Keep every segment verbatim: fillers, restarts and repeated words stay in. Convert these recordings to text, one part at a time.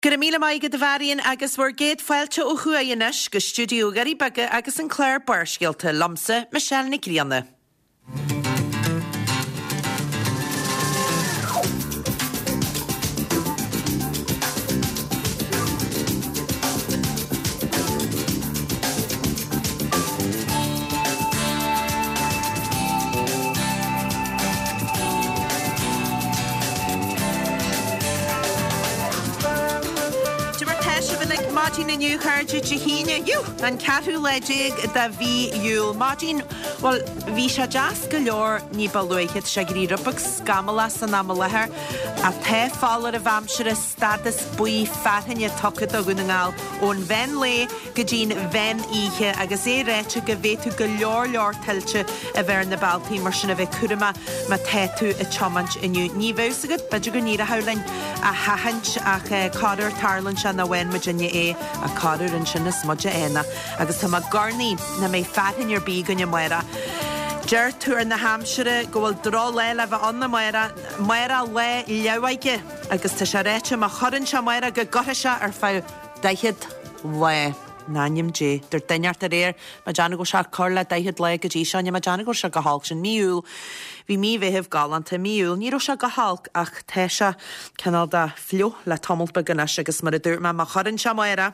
Gyda míle mai gyda farion agus war gyd failte o hwyainys gy studio gari byga agus yn Claire Barsgilte lamsa Michelle Nicrianna. Martin and you heard Chihina you and Katu Ledig da V Yul Martin well Visha Jas Galore Nibaluhit Shagri Rupuk Scamala Sanamalaher a te faller of Amshire status bui fatin ya tocket gunangal on Venley Gajin Ven Ihe Agazere Gavetu Galore Lor Telche a Verna Balti Marshana Kurima Matetu a Chomanch in you Nivosagat Bajuganira Howling a Hahanch a Carter Tarlan and the Wen Virginia A a Carter and Shinnis Mudja Ena agus Tama Garni na may fat in your big on your Moira. Jer tour in the Hampshire go will draw leva on the Moira Moira le Yawaike agus Tasharecha Mahorin Shamoira Gagotasha or file Dahid le Nanyam J. Der Dinyar Tarir, Majanago Shak Carla Dahid le Gajishan Majanago Shagahalkshan Miul. Vi mi ve have galanta miul Niro Shagahalk ach Tesha Canada Flo la Tomult Baganash agus Maradur ma Mahorin Shamoira.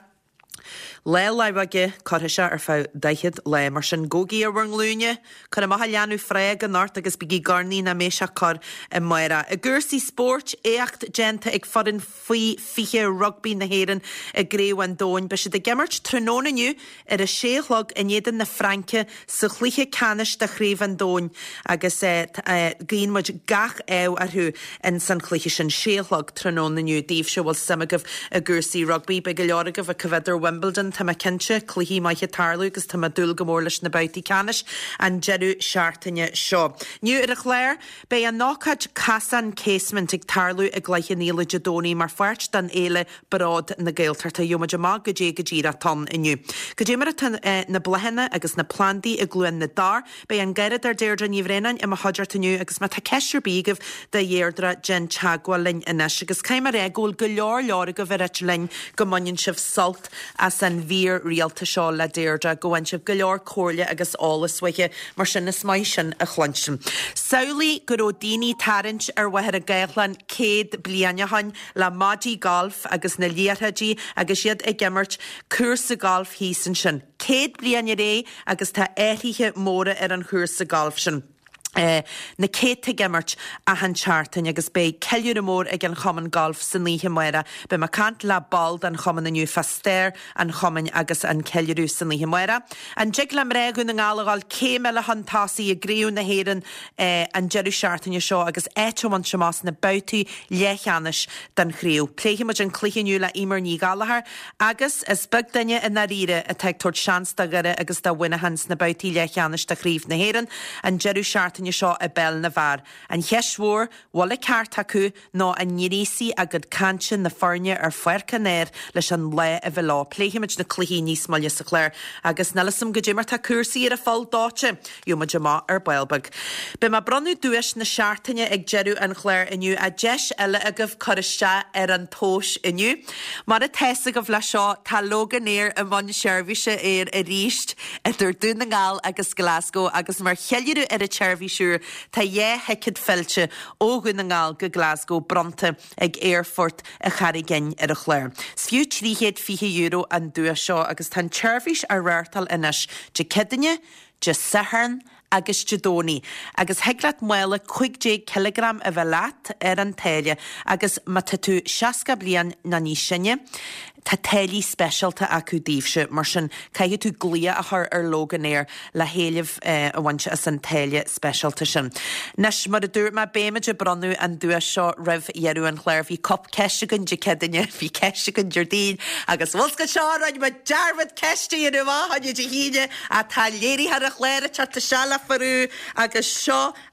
Le Laiwage, Corrisha or Fau Daichid Le Martian Gogi or Wernglune, Karamahalianu Freg and North agus Bigi Garni na Mesha Cor and Moira. A Gursi Sport, Eacht Genta ag Fodden Fee Fiche Rugby na Heren, a Grey Wan Doin, Bishop the Gemmerch Tronona new at a Shehlog and Yedin na Franke, Suchliche Canish the Grave and Doin, agus uh, Green much Gach Ew ar who and San Clichishan Shehlog Tronona new Dave Show will Semagov a Gursi Rugby, Bigaloric of a Caveder Wimbledon. Tá Kinche, Clihi Maiche Tarlu, agus tá Dul Gomorlish na Bauti Canish, and Jeru Shartanya Shaw. New at a Claire, by a knockage Cassan casement ag Tarlu a gleiche Neela Jadoni, mar farch dan Ele Broad na Gailtarta Yomajama, Gaje Gajira Ton in you. Gajimara na Blahena, agus na Plandi, a Gluin na Dar, by an Gerrit ar Deirdre Nivrenan, Emma Hodger to new, agus Mata Kesher Big of the Yerdra Jen Chagwa Lin and Eshigas Kaimare, Gul Galor Loriga Verich Lin, Gomunion Shiv Salt, as an Veer Realta Shaw La Deirdre, Goenship Galor Corlia, agus Alles Wike, Marshinis Maishan a Chlunchum. Sauli Gorodini Tarrinch, er Wahar a Gaillan, Cade Blianahan, La Madi Golf, agus na Liarhaji, agus Yed a Gemmerch, Cursa Golf Heasenshin. Cade Blianare, agus ta Ehihe Mora er an Cursa Golfshin. Uh, na Kate Gemmerch a han chartan agus bei Kellyur Amor ag an Choman Golf san Líhe Moira be ma cant la bald an Choman aniu faster an Choman agus an Kellyur san Líhe Moira an jiglam regun an alagal cémela han tasi a griú na héran uh, an Jeru chartan ya seo agus etchom an shamas na bauti lechanis dan chriú. Pleihi maj an clichiniu la imer ní galahar agus as bug danya in na rire a teg tord chans da gare agus da winna hans na bauti lechanis da chríf na héran an Jeru chartan Shaw a bell na var and Yeshwar walla cartaku no a nirisi a good canchin the farnia or fuercaner lishan le a vela play him na clihi ní smalja sa Claire agus nellisum gajimmer ta cursi ar a fall dache you majama or boilbug be ma bronu duish na shartanya ag Jeru and Claire in you a jesh ella agav karisha er an tosh in you mar a tesig of la shaw ta loganeer a von shervisha er a richt at der dunangal agus Glasgow agus mar helliru er a chervi sure ta ye hekid felche ogun ngal go Glasgow Bronte ag Airfort a charigin er a Claire. Sfiu tríhéad fiche euro an dua shaw agus tan chervish a rartal inish je kedinye, je sahern agus Jadoni agus heglat muela chuig kilogram a velat er an teile agus matatu shaska blian na ní sinne ta teli specialta acu dífse marsin caiu tú glia a haar ar Loganéir la héileh uh, a wanse as an teile specialta sin. Nes mar a dúr ma béimeide bronu an dua seo rih Jeru an Claire hí cop ceisigan de cedinne hí ceisigan Jardín agus bhosca seo raid ma jarfad ceiste i nuá haide de híide a tá léiri har a chléir a charta seala farú agus seo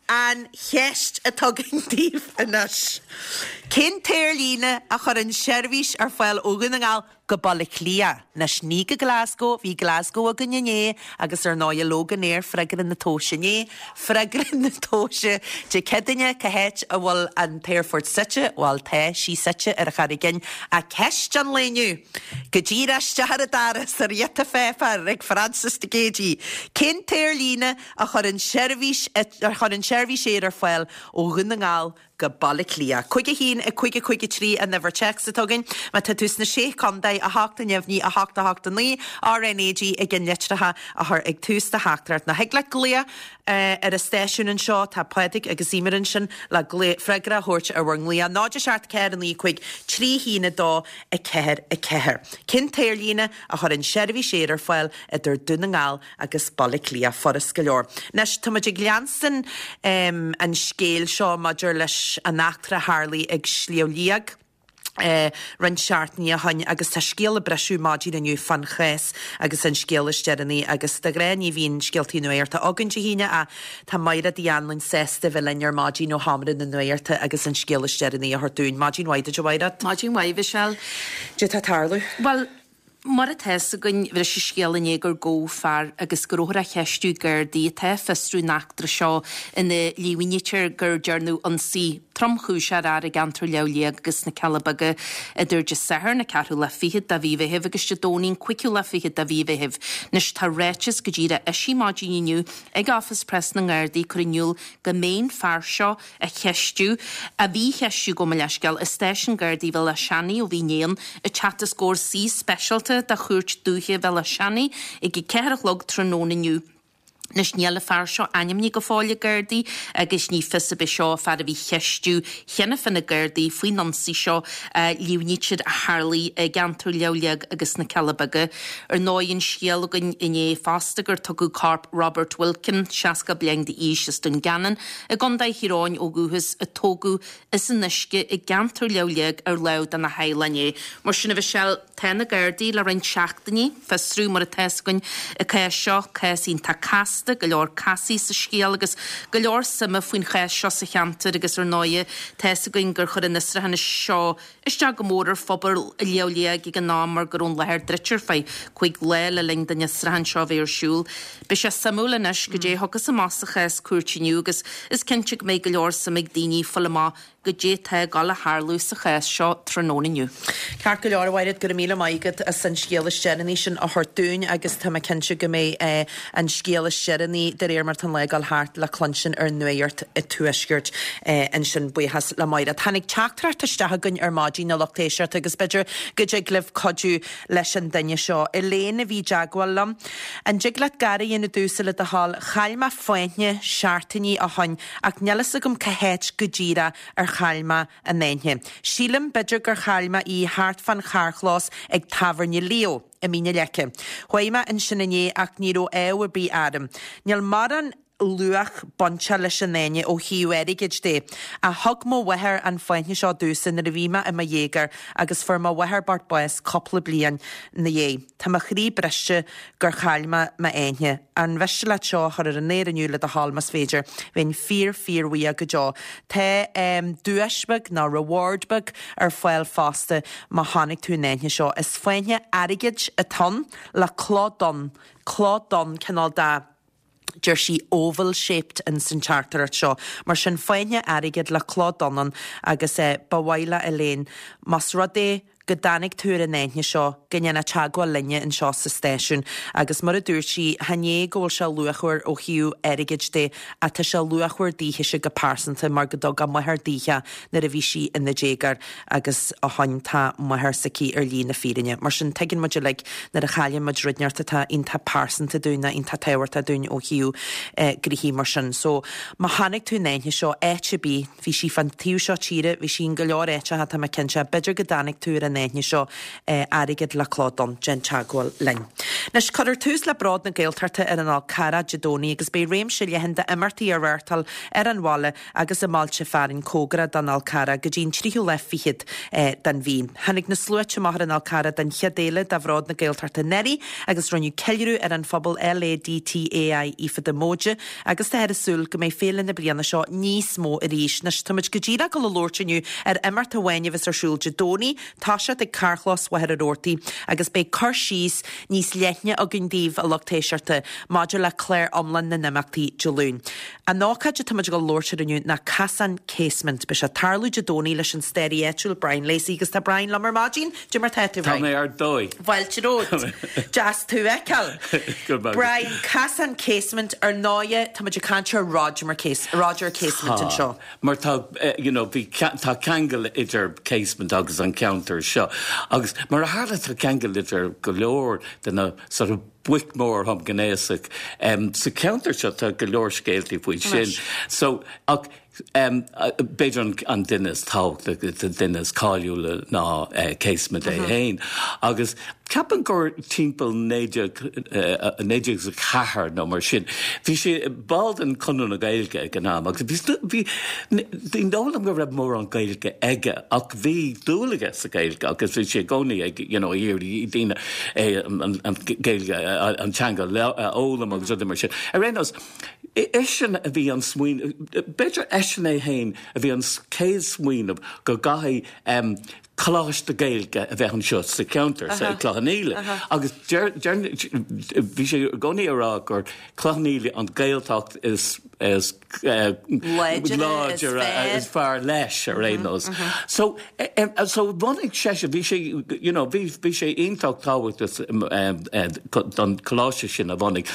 an cheist a tugging díomh inis. Cyn téir lína a chur an seirbhís ar fáil ógan an gáil go balla clia. Nas ní go Glasgow, hí Glasgow a gynne agus ar náia lógan éir freigar in na tóise né, freigar in na tóise de cedaine cahéit a bhfuil an Pearford site, bhil te sí site ar a charigin a ceist an léniu. Go ddíra stehar a daras ar ieta féfar ag Francis de Gédi. Cyn téir lína a chur an seirbhís ar chur an seirbhís éir ar fáil ógan an gáil go balla clia. Cuige hín a cuige cuige trí a never checks at tugin, ma ta tus na sé condai a hachta nevni a hachta hachta ní R N A G again letraha a her ag tus da hachtart na hegla glia uh, at a station and shot ta poetic agus imerin sin la glia fregra hort a wronglia not just art care and the quick trí hína dó a ceir a ceir. Cyn téir lína a chur an seirbhí séir fáil a dur dunangal agus balla clia for a scailor. Nes tumaid gliansan um, an scéil seo maidir leis a nachtra Harley ag slioliag Uh, ran seaartní a hain agus tá scéal a breisiú máidí aniu fan chés agus an scéal isteannaí agus de gréní hín scéaltí nuirta agan de híine a tá maira díanlainn sesta bheith ar máidí nó hamrin na nuirta agus an scéal isteannaí a thortún. Máidín waide de waide? Máidín waide bhisiil. De tá tarlú? Well, mar a tees a gyn fyrra si sgiel yn egur go far agus gyrwhra chestw gyrdi te festrw nachdra sio yn y liwinitir gyrdiar nhw onsi trom chwsiar ar y gantr lewliag agus na calabaga y dyr jys sehar na carw lafihid da fi fehif agus jadoni'n cwiciw lafihid da fi fehif nes ta reches gyjira eisi maji niw ag office press na ngyrdi cwriniwl gymain far sio a chestw a fi chestw go malesgal y station gyrdi fel a siani o fi neon y chat sgôr si specialta da chuirt dúthe fel a siani ag i ceirach log tróna niu. Nes níala far seo anim ní go fáile gyrdi agus ní fisa be seo far a bhí cheistú chenne fan na gyrdi faoi nonsi seo uh, liwnitir a Harley uh, gantrú leoliag agus na calabaga ar náinn scialagan iné fastagur tugu carp Robert Wilkin seaca bliang de ísis dun ganan a gondai hiráin ó gúhas a tógu is an nisce i gantrú leoliag ar leud an na heilané. Mar sinna bheith seil tena gyrdi le rin seachtaní fesrú mar a tesgun a cae seo cae sín ta cast go leor casí sa scéal agus go leor sama faoin chéis seo sa cheantar agus ar náide tees a goin gur chur in isra hana seo iste go mór ar phobal a leoliag ag an nám mar gurún leir dritir fai chuig le le ling den isra han seo bhéir siúl. Be sé samúla nes go dé hogus a más a chéis cuairtiniu agus is cinse go méid go leor sa méid daoine follamá go dé te gal a Harlú sa chéis seo trónaniu. Car go leor waid go míle maigad a san scéal isteannaí sin a thortún agus tá cinse go mé uh, an scéal isteannaí de réir mar tan legal hart le clonsin ar nuirt i tuisgurt uh, in sin buchas le maid. A tannig teachtar teistegan ar mádí na lochtéisiart agus beidir go dé glyh codú leis an daine seo. I léna bhí jaagwallam an jiglat gari in na dúsala a hall chailma foiintne seaartaní a hain ach nelas a gom cahéit go ddíra ar chalma a néinthe. Sílam beidir gur chalma í hart fan charchlás ag taverne Leo a mína lece. Chwaima in sinnané ach níró éw a bí adam. Níl maran luach boncha leis an néine ó hiú erigid dé. A hog mo weher an foiintne seo dúsan na rivima a ma jégar agus for ma weher bart boes coppla blian na é. Tá ma chrí breiste gur chalma ma éinthe. An veiste le seo chur ar an néir aniu le a hallmas féidir bhín fír fír wí a go dá. Tá um, dúisbeg na rewardbeg ar foiil fásta ma hánig tú néinthe seo. Is foiintne erigid a ton le cládon. Cládon canál da. Jersey oval-shaped in Saint Charter at seo, mar sin foiine airigid le cládónan agus é bhaile a léin, mas rudé go danig túr a néintne seo gynne na teagháil linne in seo sa stéisiún agus mar a dúir si hané ggóil se luachúir ó hiú erigid dé a tá se luachúir díhe se go pásanta mar go dog a muthir díche na a bhí si in na dégar agus a haintá muthir sa cí ar lína fírinne. Mar sin teginn muidir le na a chaile mud rudneartta tá inta pásanta dúna inta tehairta dún ó hiú eh, grihí mar sin. So má hanig tú néintne seo éite bí hí si fan tíú seo tíre hí sin go leor éite hat a cinse beidir go danig túr a néithne seo eh, airigid le cládon gen teagháil lein. Nes chuir tús le brad na Gaeltarta ar an Alcara Jadóní agus bé réim se lehananta imartaí ar airtal ar an bhála agus a máilte fearin cógra dan Alcara go dín tríú le fichiid eh, dan bhí. Hannig na slúite mar an Alcara dan chiadéile da bhrad na Gaeltarta neri agus ronniu ceilú ar an phobal L A D T A I ifa de móide agus tá ar a súl go mé félan na bliana seo níos mó a ríis nes tuid go ddíra go le lórtiniu ar imarta bhaine vis ar siúl Jadóní táise ag carchlas wahar a ortaí agus bé cur síos níos leithne a gundíh a loctéisiirta maidir le Claire omlan na nimachtaí Jolún. A nácha de tuid go lórtiniu na Casan Casement be se tarlú Jadóní leis an stéri éúil Brian Lacey agus tá Brian Lamar Magin Jimmer Tetu Tá mé ar dói. Bhailte ród. Just tú ecal. Brian Casan Casement ar náide tuid cantir Roger Case Roger Casement an seo. Mar tá you know bhí tá cangel idir Casement agus an counter seo. Agus mar a hála tá cangel idir go leor den a sort of Wickmore hum gnéasach um, sa counter seo tá go leor scéaltaí faoi sin. So ag Um, uh, beidir an, an dunas tág the, the dunas cáiliúla ná uh, Casement é héin. Agus capan gur timppel néideag uh, néideag sa chathair nó mar sin. Bhí sé bald an conú na Gaeilge ag an am. Agus bhí bhí nólam go raibh mór an Gaeilge aige ach bhí dúlaige sa Gaeilge agus bhí sé gcónaí ag you know, íorí dtíine an Gaeilge an teanga ólam agus ruda mar sin. A rénos Eisian a bhí an smuoin, beidir eisian é héin a bhí an céad smuoin go gaithí um, Coláis de Gaeilge a bheith an seo sa counter sa Clochaníle. Agus bhí sé gcónaí ará gur Clochaníle an Gaeltacht is is láidir is fear leis a rénos. So so bhanig sé bhí sé you know bhí bhí sé iontácht táhacht don Coláise sin a bhanig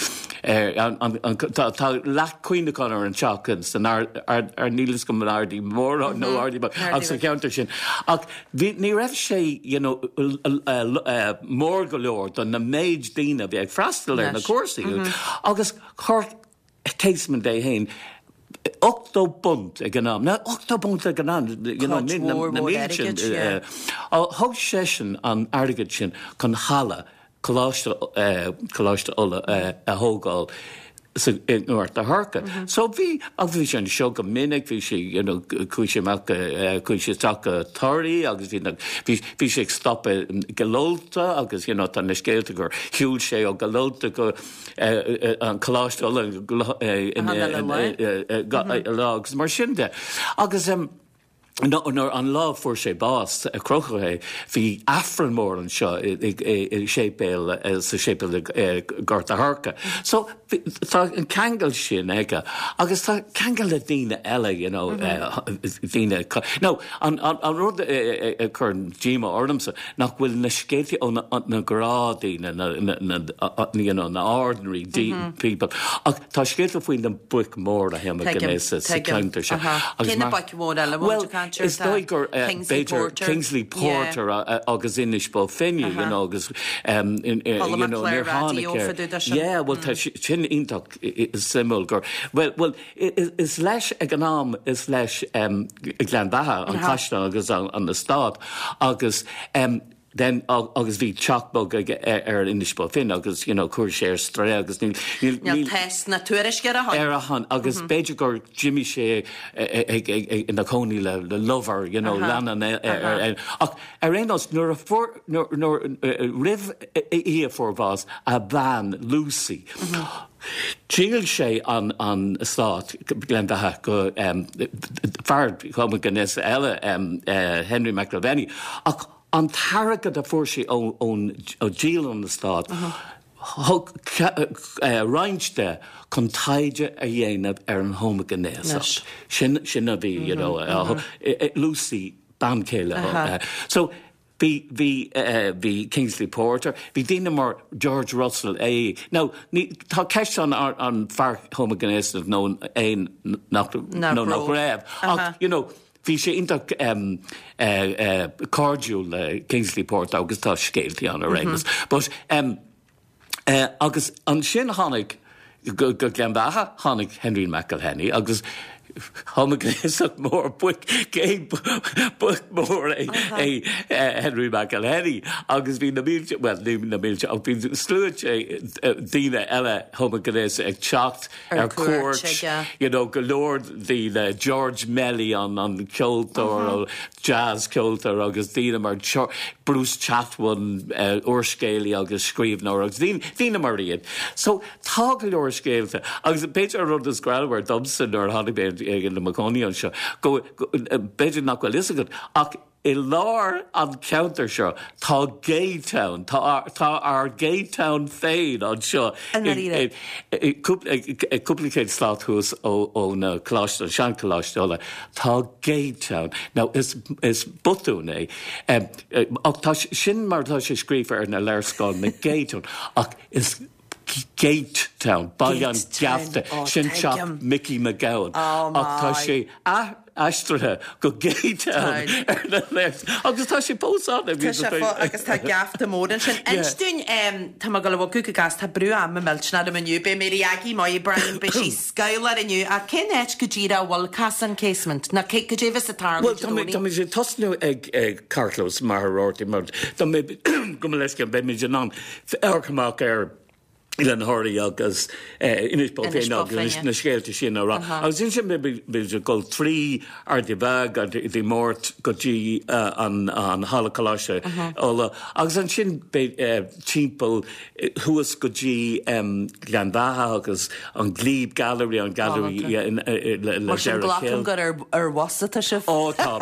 tá leach cuioine chu ar an teachchans an ar nílas go ardí mór nó ardí agus sa counter sin. Ach ní raibh sé you know mór go leor don na méid daoine bhí ag freastal ar na cuasaí agus chuir Casement é héin octó bunt ag an am. Na octó bunt ag an am you know na míl sin thug sé sin an airgid sin chun chala coláiste coláiste ola a thógáil sa nuairt a Harca. So bhí a bhí sé an seo go minic bhí sé you know cuise chuise take toirí agus bhí sé stoppe golóta agus you know tá na scéalta gur hiúil sé ó golóta go an coláiste ola lágus mar sin de. Agus um, No, no, an lá for sé bás a crochahé hí affran mór an seo i sépéil sa sépéil Garta Harca. So tá an cangel sin aige agus tá cangel a dtíine eile you know dtíine no an an rud chur Gima ornamsa nach bhfuil na scéaltaí ó na grádaíine na na ordinary people ach tá scéalta faoin den buic mór a heim a gnéise sa counter se. Cine baic mór eile Is dóigur Beidir Kingsley Porter agus inisbal finniu you know agus um in you know near Hanukkah. Yeah, well tá sin ionach is simul gur well well is leis ag an am is leis um Glendacha an Cashna agus an na stad agus um then agus bhí teachbog ar inisbal fin agus you know cuair sé stra agus níl test na tuairisce a ar a han agus beidir gur Jimmy sé in na cóí le le lover you know lenan ach ar rénos nuair a nuair rih í forbás a ban Lucy. Díal sé an an stát Glendacha go um fard chum gannis eile um Henry McIlvenny ach an targad a fórsaí ón díal an na stad thug roiinte chun taide a dhéanamh ar an Thoma Gnéasa. Sin sin a bhí you know Lucy bancéile. So bhí bhí bhí Kingsley Porter, bhí daoine mar George Russell é. Now tá ceist an an fear Thoma Gnéasa nó é nach nach raibh ach you know Bhí sé intach um, uh, uh, cardúil uh, Kingsley Porter agus tá scéaltaí an a rémas. But um, uh, agus an sin tháinig go go Glendacha tháinig Henry McIlhenny agus Homogéach mór buic cé buic mór é Henry McElhenney agus bhí na mílte well ní na mílte ach bhí slúid daoine eile homogéach ag teacht ar cuairt you know go leor daoine George Melly an an ceoltóir jazz ceoltóir agus daoine mar Bruce Chatwin uorscéalaí agus scríbhneoir agus daoine mar iad. So tá go leor scéalta agus beidir rud is gráilhar Dobson ar tháinig béad ag na Macóníon seo go beidir nach bhfuil is agad ach I lár an counter seo tá Gaytown tá ar Gaytown féin an seo cúplicéid sláthús ó na chláiste sean chláisteála tá Gaytown. Now is is butún é ach tá sin mar tá sé scríomh ar na leirscáil na Gaytown ach is Gatetown bail an geafta sin seach Mickey McGowan ach tá sé a astrathe go Gatetown ar na leirs agus tá sé pósána agus tá geafta mór sin einstún tá go bh cuca gas tá brú am me miltna am aniu be mé agé mai Brian be sí scalar aniu a cin éit go ddíra bhil casan casement na cé go déhs a tar Well tá mé sé tosnú ag Carlos mar ráirtí mar tá mé go leis be mé an arcamach ar Ilan Horry agus Innisbal féin agus na scéalte sin ará. Agus sin sin be go trí ar de bhag ar de mórt go dtí an halacaláise óla. Agus an sin timppel thuas go dtí Glenbatha agus an glíb gallery an gallery le Gerald gur ar wasata se Ó tá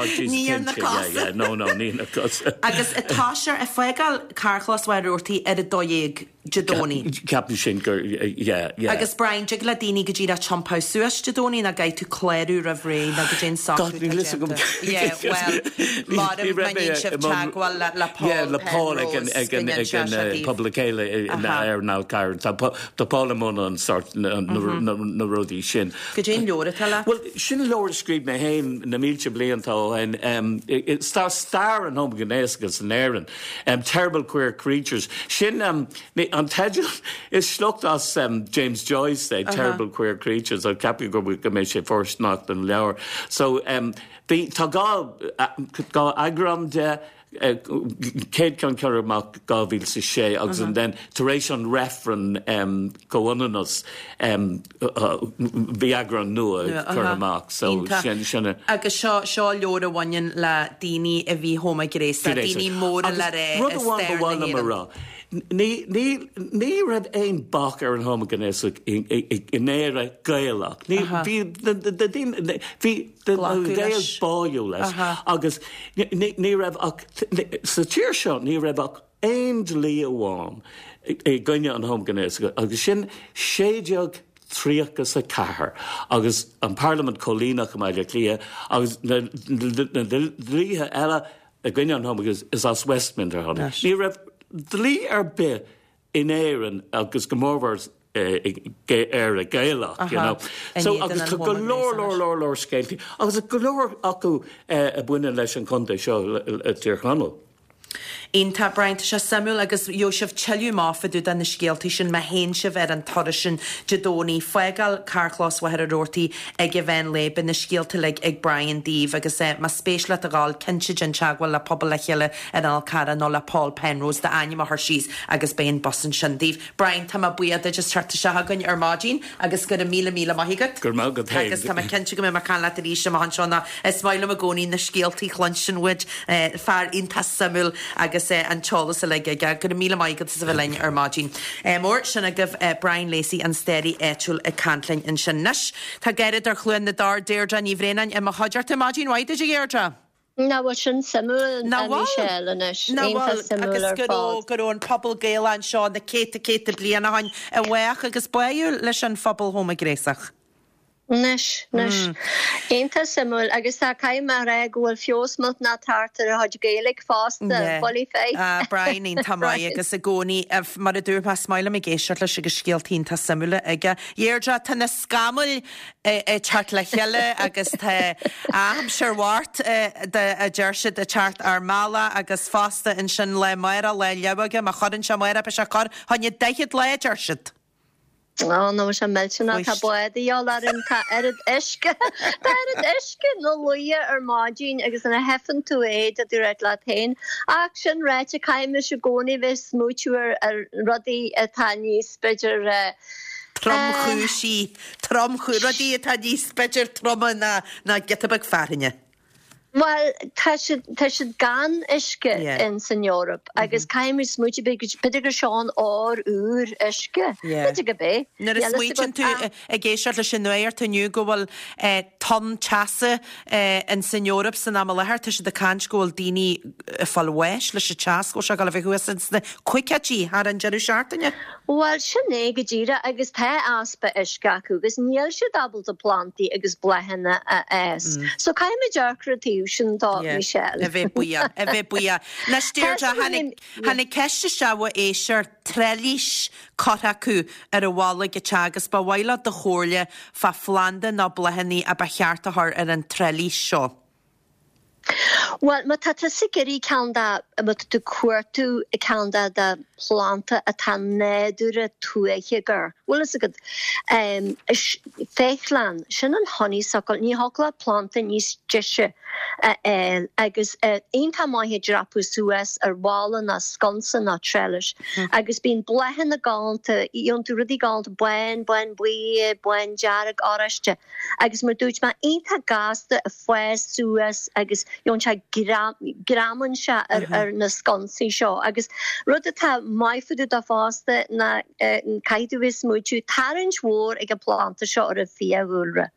á no no ní na cosa. Agus atá se a foiáil carchlashair úirtaí ar a dóéag Jadoni. Captain sin gur yeah yeah. Agus Brian jig le daoine go dtí a chompá suas Jadoni na gaith tú cléirú a bhré na go dén sa. Yeah, well, mar of manin sif tagwal la la Paul. Yeah, la Paul again again again publicale ar now Karen. The Parliament on sort na na rodi sin. Go dén leor tala. Well, sin leor scríb na hain na mílte bliantá and um it star star and home gnéascas an éireann. Um terrible queer creatures. Sin um an tedul is slucht as um, James Joyce said, uh-huh. Terrible queer creatures, or capi go go me sé first knocked and lower. So um the tá gá gá agran de Céad can cearach gáhíl sa sé agus an den taréis an referen um, gohanas um, uh, Viagra nua chuach so sinna. Agus seo seo leor a bhain le daoine a bhí homa gréisa daoine mór le ré rá. Ní ní rad éon bach ar an homogenéach in éire gailach. Ní bhí gail báú leis agus ní raibh sa tíir seo ní raibh ach éon lí amháin i gcuine an homogenéach agus sin séideag tríochas a cethir agus an Parliament cholínach go maiile clia agus na dlíthe eile a gcuine an homogenéach is as Westminster honna. Ní raibh dlí ar bit in éireann agus go mórhars ar a gailach, you know. So agus go lór lór lór lór scéaltaí agus go lór acu a buine leis an conta seo tíor chanal. Einta Brian se Samuel agus Joseph Cheliu máfaú den na scéaltaí sin me héin se bheit an torisin Jadoni foigal carchlás wahar a rortaí ag bhein le bin na scéalta le ag Brian Díomh agus é má spéisle a gáil cinse gin teagháil le pobl le chéile an Alcara nó le Paul Penrose de aine a thsís agus béon bosan sin Díomh. Brian tá buiad a just tarta se hagann ar mágin agus go a míle míle maithigad. Gur má go agus tá cinse go mé mar can le rí sem han sena is smaile a gcóí na scéaltaí chlansin wid fear Einta Samuel agus an cholas a leige go go míle maigad sa bhlein ar mágin. Mór sinna goh Brian Lacey an stéirí éúil a cantlainn in sin nes. Tá geirid ar chluin na dar déirdra ní bhrénain i mar haidirta mágin waide a géirdra. Na wa sin Samuel na Michelle na agus go an pobl géile an seo na céta céta bliana hain a bhhaach agus buú leis an phobal homa gréasach. Nish, nish. Einta Samuel, agus tá caim mar ré gohfuil fiosmut na tartar a haid Gaelic fásta, bolí fé. Ah, Brian, einta mai agus a gcónaí mar a dúr pa smaile me géisiart leis agus scéaltaí Einta Samuel aige. Dhéirdre tá na scamil teart le cheile agus tá am seirhhart a deirsid a teart ar mála agus fásta in sin le maira le leabhaige má chodann se maira pe se chor, hainne deichiad le deirsid. Oh, no se melna tá buid íall ar an arid isce Tá isce nó luia ar mádín agus anna hefan tú éid a dú réit le tain ach sin réit a caiime se gcónaí bheith smúteúir ar rudaí atá níos beidir Tromchúsí tromchú rudaí atá níos beidir troma na na getabag farine. Well, tá si gan isce in San Europa, agus caiimir smúti beidir seán ár úr isce. Beidir go bé. Nar is smuitin tú a géisiart le sin nuir taniu go bhfuil ton teasa in San Europa san am lethir tá si de canscóil daoine fallhais leis se teas go se gal bheith huasan na cuicetí ar an jeú seaartaine? Well, sinné go ddíra agus tá aspa isce acu, agus níl si dabal a plantaí agus blehanna a es. So caiimime dearcratí sin dá Michelle. A bheith buia, a bheith buia. Na stíirte hanna ceiste seabha éisiir trelís coracu ar a bhála go teagas ba bhhaile de chóirle fa Flanda ná blehanní a ba cheartathir ar an trelís seo. Well, ma tata sigeri kanda but de cuartu kanda da planta atá nédúre tuaigegur. Well is a good um Feichlan sin an honeysuckle ní hogla planta níos deise uh, agus uh, einta maithe drapu suas ar wala na sconsa na trellis agus bín blehan na ganta íon tú rudi ganta buen buen bui buen jarag áraiste agus mar dúirt ma einta gasta a fues suas agus yon cha gram graman se ar ar na sconsaí seo agus rud atá maifuú da fásta na caiidú is múú tarint mhór ag an planta seo ar a fiúra.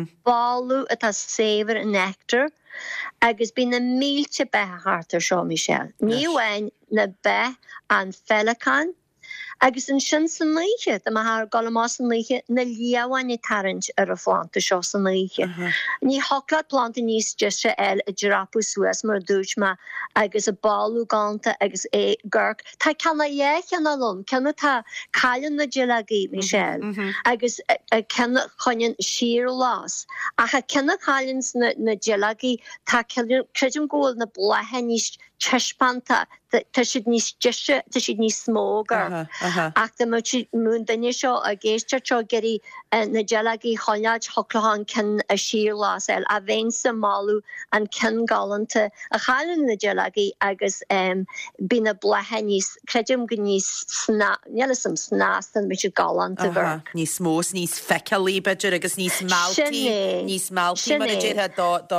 Báú atá séver an nectar agus bí na mílte bethartar seo Michelle. Níhain na beth an fellachán agus an sin san líche de mar golamás an líche na liahain i tarint ar a planta seo san líche. Ní hoclad planta níos deise eil a drapu suas mar dúirt ma agus a ballú ganta agus é gurk. Tá canna dhéchan alum, canna tá caian na gilagaí Michelle agus canna chuinn sír lás. A ha canna caians na gilagaí tá creidim ggóil na blehan níos teispanta tá siad níos deise tá siad níos smógar. Ach de mún daine seo a géiste seo geirí na gelagaí choilead hoclaán cin a sír lás eil a bhéin sa máú an cin galanta a chalan na gelagaí agus bí na blethe níos creidim go níos nelasam snástan mi galanta bhar. Níos smós níos fecalí beidir agus níos maltaí níos maltaí mar a ddéthe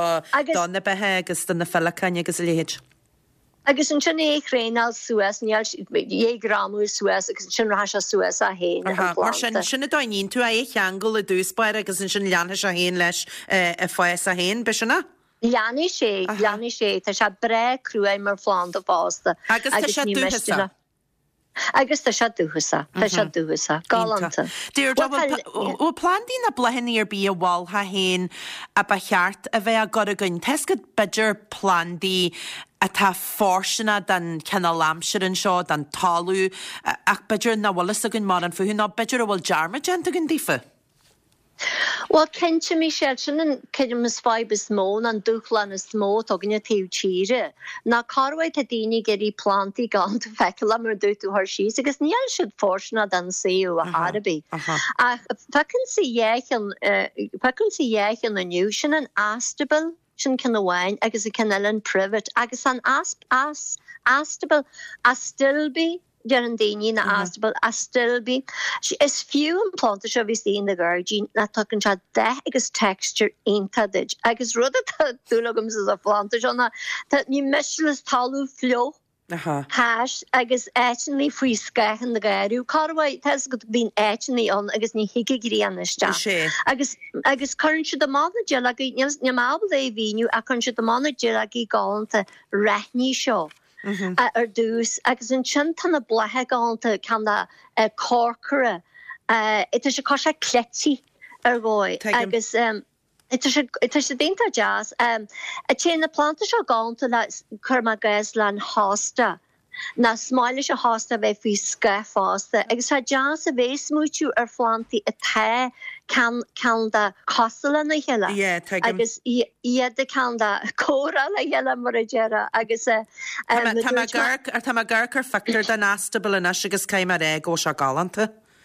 dá na bethe agus na fellachán agus léhéid. Agus an sin éréál suas é gramú suas agus sin ra a suas a héin. Mar sin sinna daín tú a é cheangal a dúspair agus an sin leanne a héin leis a foies a héin be sinna? Leanní sé leanní sé tá se bre cruúé mar fláán a básta. Agus tá se dúsa. Agus tá se dúsa Tá se dúsa galanta. Dúir ó plantí na blehanní ar bí a bháiltha héin a ba cheart a bheith a go a gunn tescad beidir plantí a tá fórsinna den cena lamsir an seo den talú ach beidir na bhlas a gunn mar an fuú ná beidir a bhfuil dearma genta gunn dífa. Well, Kense Michelle sin ceidir mas fibe is mó an dúchlan is mó tuganne taobh tíre. Na carhaid a daoine geirí plantaí ganta feiceala mar dúirtú thir síos, agus níl siad fórsinna den saoú a Harbí. Ach fecinn sa dhéchan aniu sin an astabal sin cin bhhain agus a cinellan private agus an asp as astabal a stilbí dear an daoine na astabal a stilbí. Is fiú an planta seo bhís daon na Virgin na tugann se de agus texture aontadid agus rud a dúlagam sa a planta seo na ní meisilas talú fleo Hash agus éitinlí faoi scechan na gaiirú carhaid tes go bín éitinlí an agus ní hiigegurí aniste. Agus agus chun si do mána gelagaí ní mábal é bhíniu a chun si do mána gelagaí gáanta rethní seo. Ar dús agus an sin tanna blethe gáanta canna cócara it is a có se cletí ar bhóid agus It is a dinta jazz. Um, a chain the planta seo gáanta le chuma gais lean hásta. Na smáile se hásta bheith fao sca fásta. Agus tá jazz a bhéh smúitiú ar flantaí a the can da cosala na heile. Agus iad can da córa na heile mar a dheara agus Tá má ggurc ar factor den astabal in agus caiim ar ag ó se galanta?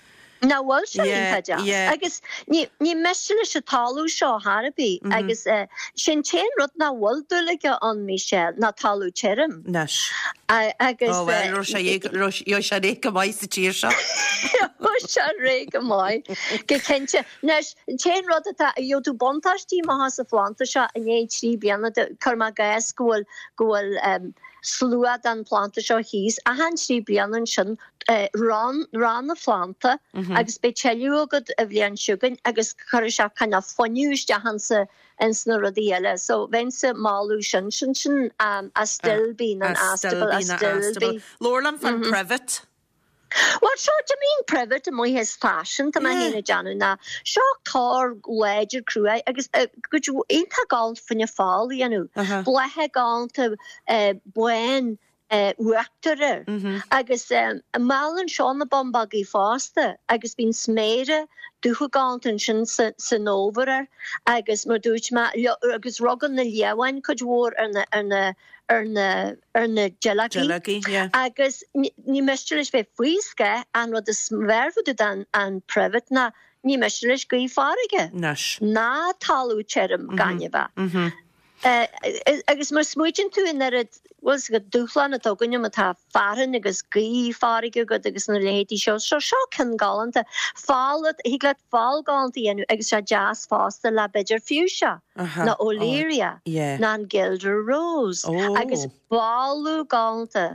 Na bhfuil se agus ní meisle se talú seo Harbí agus sin té rud na bhfuil dúlaige an Michelle na talú tém. Nes. agus sé ré go maiid sa tíir seo. se ré go maiid go cinnte nes té rud jo tú bontáistí má has sa Fláanta seo in éon trí bliana chuma gas gohfuil gohfuil slúad an planta seo híos a han trí blianan sin ran ran na Fláanta agus be teú agad a bblion siúgan agus chu se chuna foniúis de hansa in sna rodíile so vense máú sin sin sin a stilbí an astabal a stilbí. Lorlam fan Prevet. Well, sure, do you mean private and my his fashion to my hina Janu na shock tar ledger crew I guess could you ain't ha gone for your fall you know bla ha gone to uh buen uh rector I guess um Malin Sean the bombagi faster I guess been smere du ha gone and sin sin over I guess mar duch ma I guess rogan the lewan could war and the and the Erna erna gelagi agus ní meistris be fuiske an rud is verfudu dan an privat na ní meistris go farige Nas na talú tém ganjeba agus mar smuin tú in er was go dúchlan atá gonne mat tá farin agus gí farige go agus na lady seo so seo can galanta fálet hí glad fáil galanta ennu agus se jazz fásta la beidir fuchsia na O'Leary na an Gilder Rose agus ballú galanta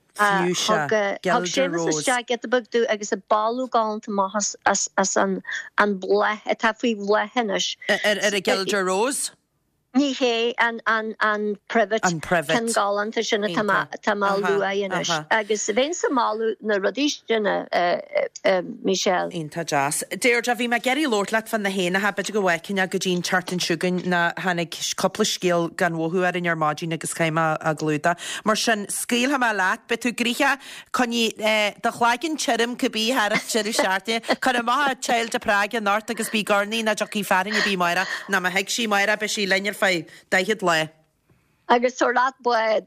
Fuchsia get the bug do agus a ballú galanta má as as an an ble et ha fao lehennis er a Gilder Rose Ní hé an an an privat can galanta sinna tamal luaine agus bhén sa máú na rodíistena Michelle. Ínta jazz. Déir a bhí me geirí lóirlaat fan na héna ha beidir go bhhaicin a go dín chartan siúgan na hanig coppla scéal gan bhthú ar in ar mádín agus caiime a glúda. Mar sin scéal ha me leat, be tú grícha chuní de chhlaigin trim cobí harach tíir seaartne, chun maithe teil de Prague an náirt agus bí garnaí na joí farin a bí maira na ma heic sí maira be sí leir fai daihid le. Agus sorát buid.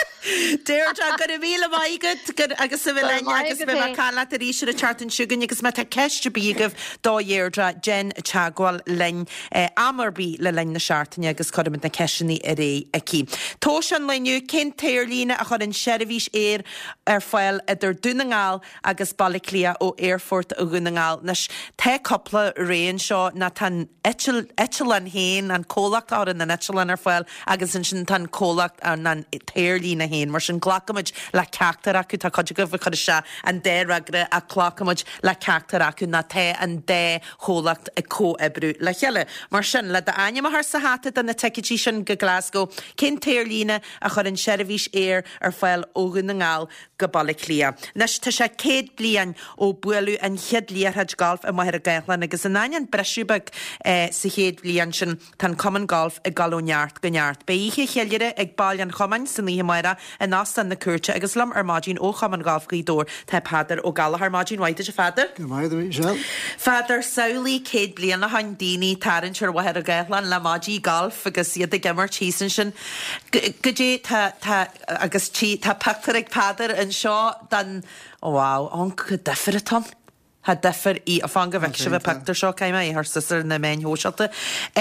Déir a go a bhíle maigad agus sa bhfuil agus be mar cála a ríisiir a chartan siúgan agus me tá ceiste bígah dóhéirdra Jen teagháil lein amarbí le lein na seaartaine agus chudimid na ceisinaí a ré aici. Tó an leniu cin téirlína a chud an seirbhís éir ar fáil idir dúnaáil agus Ballyclia ó Airfort a gúnaáil nas te coppla réon seo na tan Echelan héin an cólacht á an Echelan ar fáil agus an sin tan cólacht an an téirlína héin mar sin ghlacamid le ceachtar acu tá chuide go bh chuide se an dé ragre a chhlacamid le ceachtar acu na té an dé chólacht a có ebrú le cheile mar sin le de aine mar sa háta an na teicetí sin go Glasgow cin téirlína a chur an seirbhís éir ar fáil ógan na ngáil go Ballyclia. Nes tá sé céad blian ó buú an cheadlíarthaid golf a maithir a gaithlan agus an aine an breisiúbag sa chéad blian sin tan Common Golf a galóneart go neart. Ba ihe cheilire ag bail an chomain san ní maira in nás an na cuirte agus lam ar mádín ó Common Golf gaí dór tá padar ó galahar mádín waide se fadar? Go maidir Michelle. Fadar saolaí céad blian na hain daoine tarann seir waithir a gaithlan le mádí golf agus iad a gimmar tísan sin. Go dé agus tí tá pactar ag padar an seo dan wow an go defir a tom. Ha defir í a fan go bheic se bh pactar seo caiime í haar sister na main hósealta.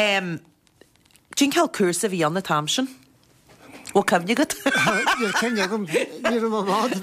Dín ceall cursa bhí an na tamsin? Ó cefne go? Cenne gom ní má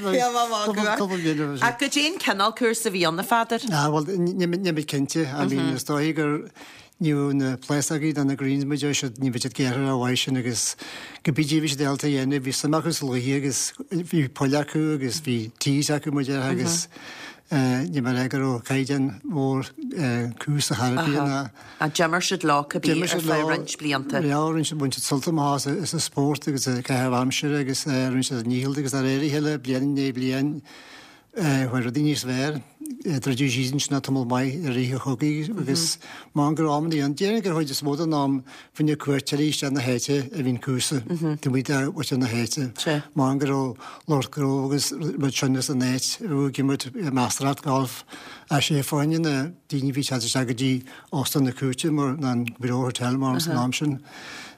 mád A go dín cenal cursa bhí an na fadar? Ná bhil nimid cinnte a bhí stáí gur níú na pléisagí an na Greensmid se ní bit géir a bhaisisin agus go bídíhís déalta dhéana bhí samachchas luí agus bhí poleacu agus bhí tí acu muide agus ní mar agur ó caiidean mór cús a Harbína. A jammer siad lá a bí ar fá rint blianta. Rinn se buinte sultamás is a sport agus a cehamsir agus rinn se níl agus a réirí heile blian né blian chuir a daoine sfir tradiú sín na tamil mai a ríthe chugaí agus má gur amí an déana gur chuid is mód ná funne cuairteéis an na héite a bhín cúsa du mí an na héite. Má gur ó Lordgró agus sinnas a néit ú gimmert mestrad golf a sé fáine na daoine bhí se se go dtí ostan na cúte mar na bhíóhotel mar an námsin.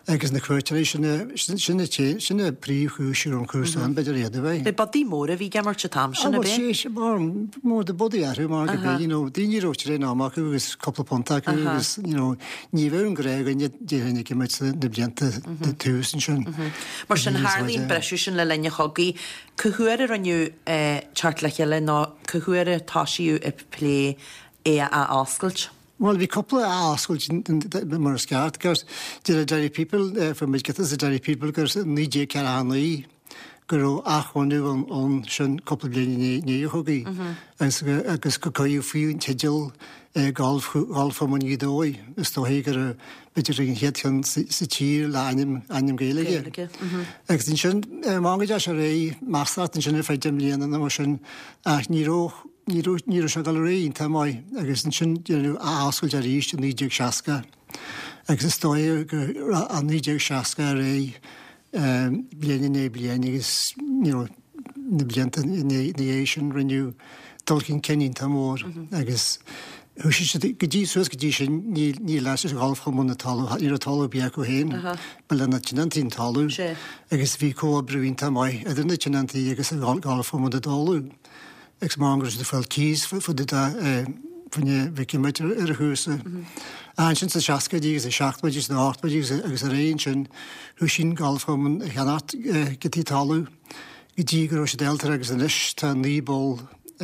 agus na cuairtarí sinna sinna sinna príomhúisiú an cúsa an beidir réad bheith. Be badí mór a bhí gemar se tam sinna sé sé bar mór de bodí airú mar go bhí daoineróte ré náach agus coppla ponta agus ní bhar an gréig an déhanana go na blianta de túsan sin. Mar sin hálíín breisiú sin le lenne chogaí chuhuiir aniu teart le cheile ná chuhuiir táisiú i lé é a ascailt. Well, vi couple ascol mar scat gars Di a Jerry people for me get a Jerry people gars ní dé ce annaí gur achhaú an sin couple blin ní hogaí agus go caiú fiún tedil galfam í dói is tó hé gur beidir gin héan sa tír le anim anim géige. Agus sin má se ré marsat an sinna feidim líana mar sin ach níróch Ní se gal réon tá mai agus an sin ascail a ríist an níideag seaca. agus is stoir gur an níideag seaca ré bliana é bliana agus na blianta é sin riniu dulcinn cenín tá mór agus go dtí suas go dtí sin ní leis gáfhamna talú í a talú bí go héin be le na tinantín talú agus bhí có breúín tá mai idir na tinantaí agus gáfhamna dalú. Ex mangers de fel keys fu de da funne vi met er huse. Ansin sa seaca dí a seachtbaidí na áchtbaidí agus a réin hu sin galfam cheanat getí talú i dtí go se delta agus an is tá níbal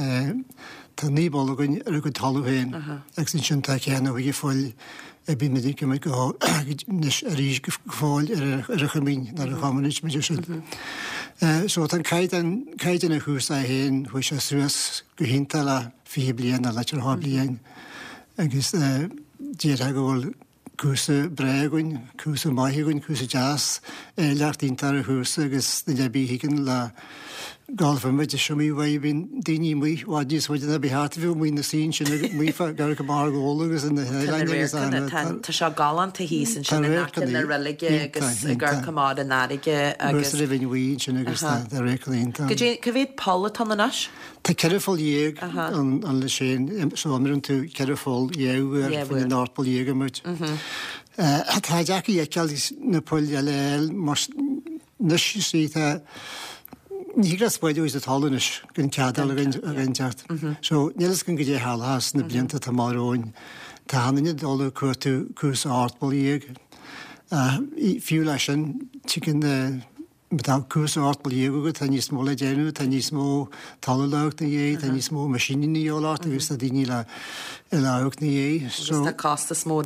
tá níbal a gon ar go talú héin ag sin sin tá chéanana bhí foiil e bí medí me go nes a rí fáil ar a chamín na a chamanit me sin. So an caiidan a hús a héin hui se suas go hinnta le fi blian a le há blian agus dé a gohfuil cúsa bregain, cúsa maithagain, cúsa jazz leartíntar a húsa agus na debíhigan le galfaid semí bhín daoine mí bhádíos bhaid na behat bhú mí na sín sin mífa gar go mar ggólagus in Tá se galan a hí sin sin na riige agus gur cumá an áige agus a bhín sin agus réclínta. Go bhéad Paula tan nas? Tá ceirfáil dhéag an le sin somarn tú ceirfáil dhéhar fan nápol dhéige muid. Tá deacha dhéceal na pol leil mar nus sí Nígras baidir is a talis gon ceadal a rinteart. So nílas gon go dé hallhas na blianta tá maróin tá hanine dála cuatú cús artbalíag. Fiú lei sin tucin Tá cús artbalíag go tá níos mó le déanú, tá níos mó talúlacht na dhé, tá níos mó masíní ólácht agus a daoine le lecht na dhé. Tá cásta smór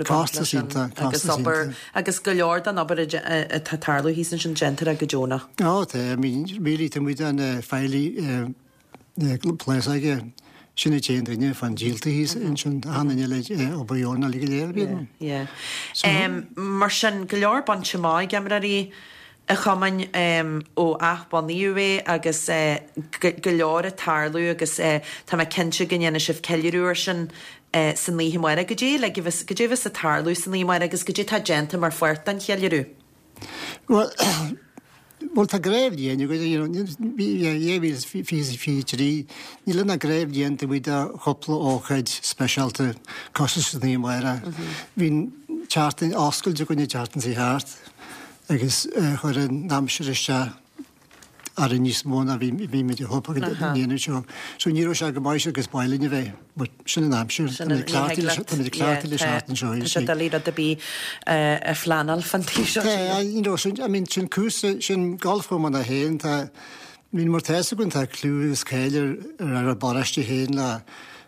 agus go leor an aber tarlú hí sin gentar a go Jóna. Á Tá mí tá muid an feilí pléis aige sinna té daine fan díalta hí sin hanine le obaíorna lí léir. Mar sin go leor ban semáid gemraí a chaman ó ach baníúé agus go leor a tarlú agus tá me cinse gannne sih ceúir sin san líhí mar go dé le go déh a tarlú san lí mar agus go dé tá genta mar fuirt an cheú. Well, well tá gréibh díana go dhéhí fí fíí ní lena gréibh díanta bhí a chopla óchaid speisialta cos ní mara. Bhín chartain oscail gonne chartan sí háart. agus chuir an námsir se ar an níos móna bhí bhí me hopa déanú seo. So ní se go maiise agus bailíine bheith, mar sin an námsir cláirtí le seaartan seo. Se lí a bí a flanal fantí sin sin cúsa sin golfóm an a héin tá mín mar teasa gon tá clú is céidir ar a baristí héin le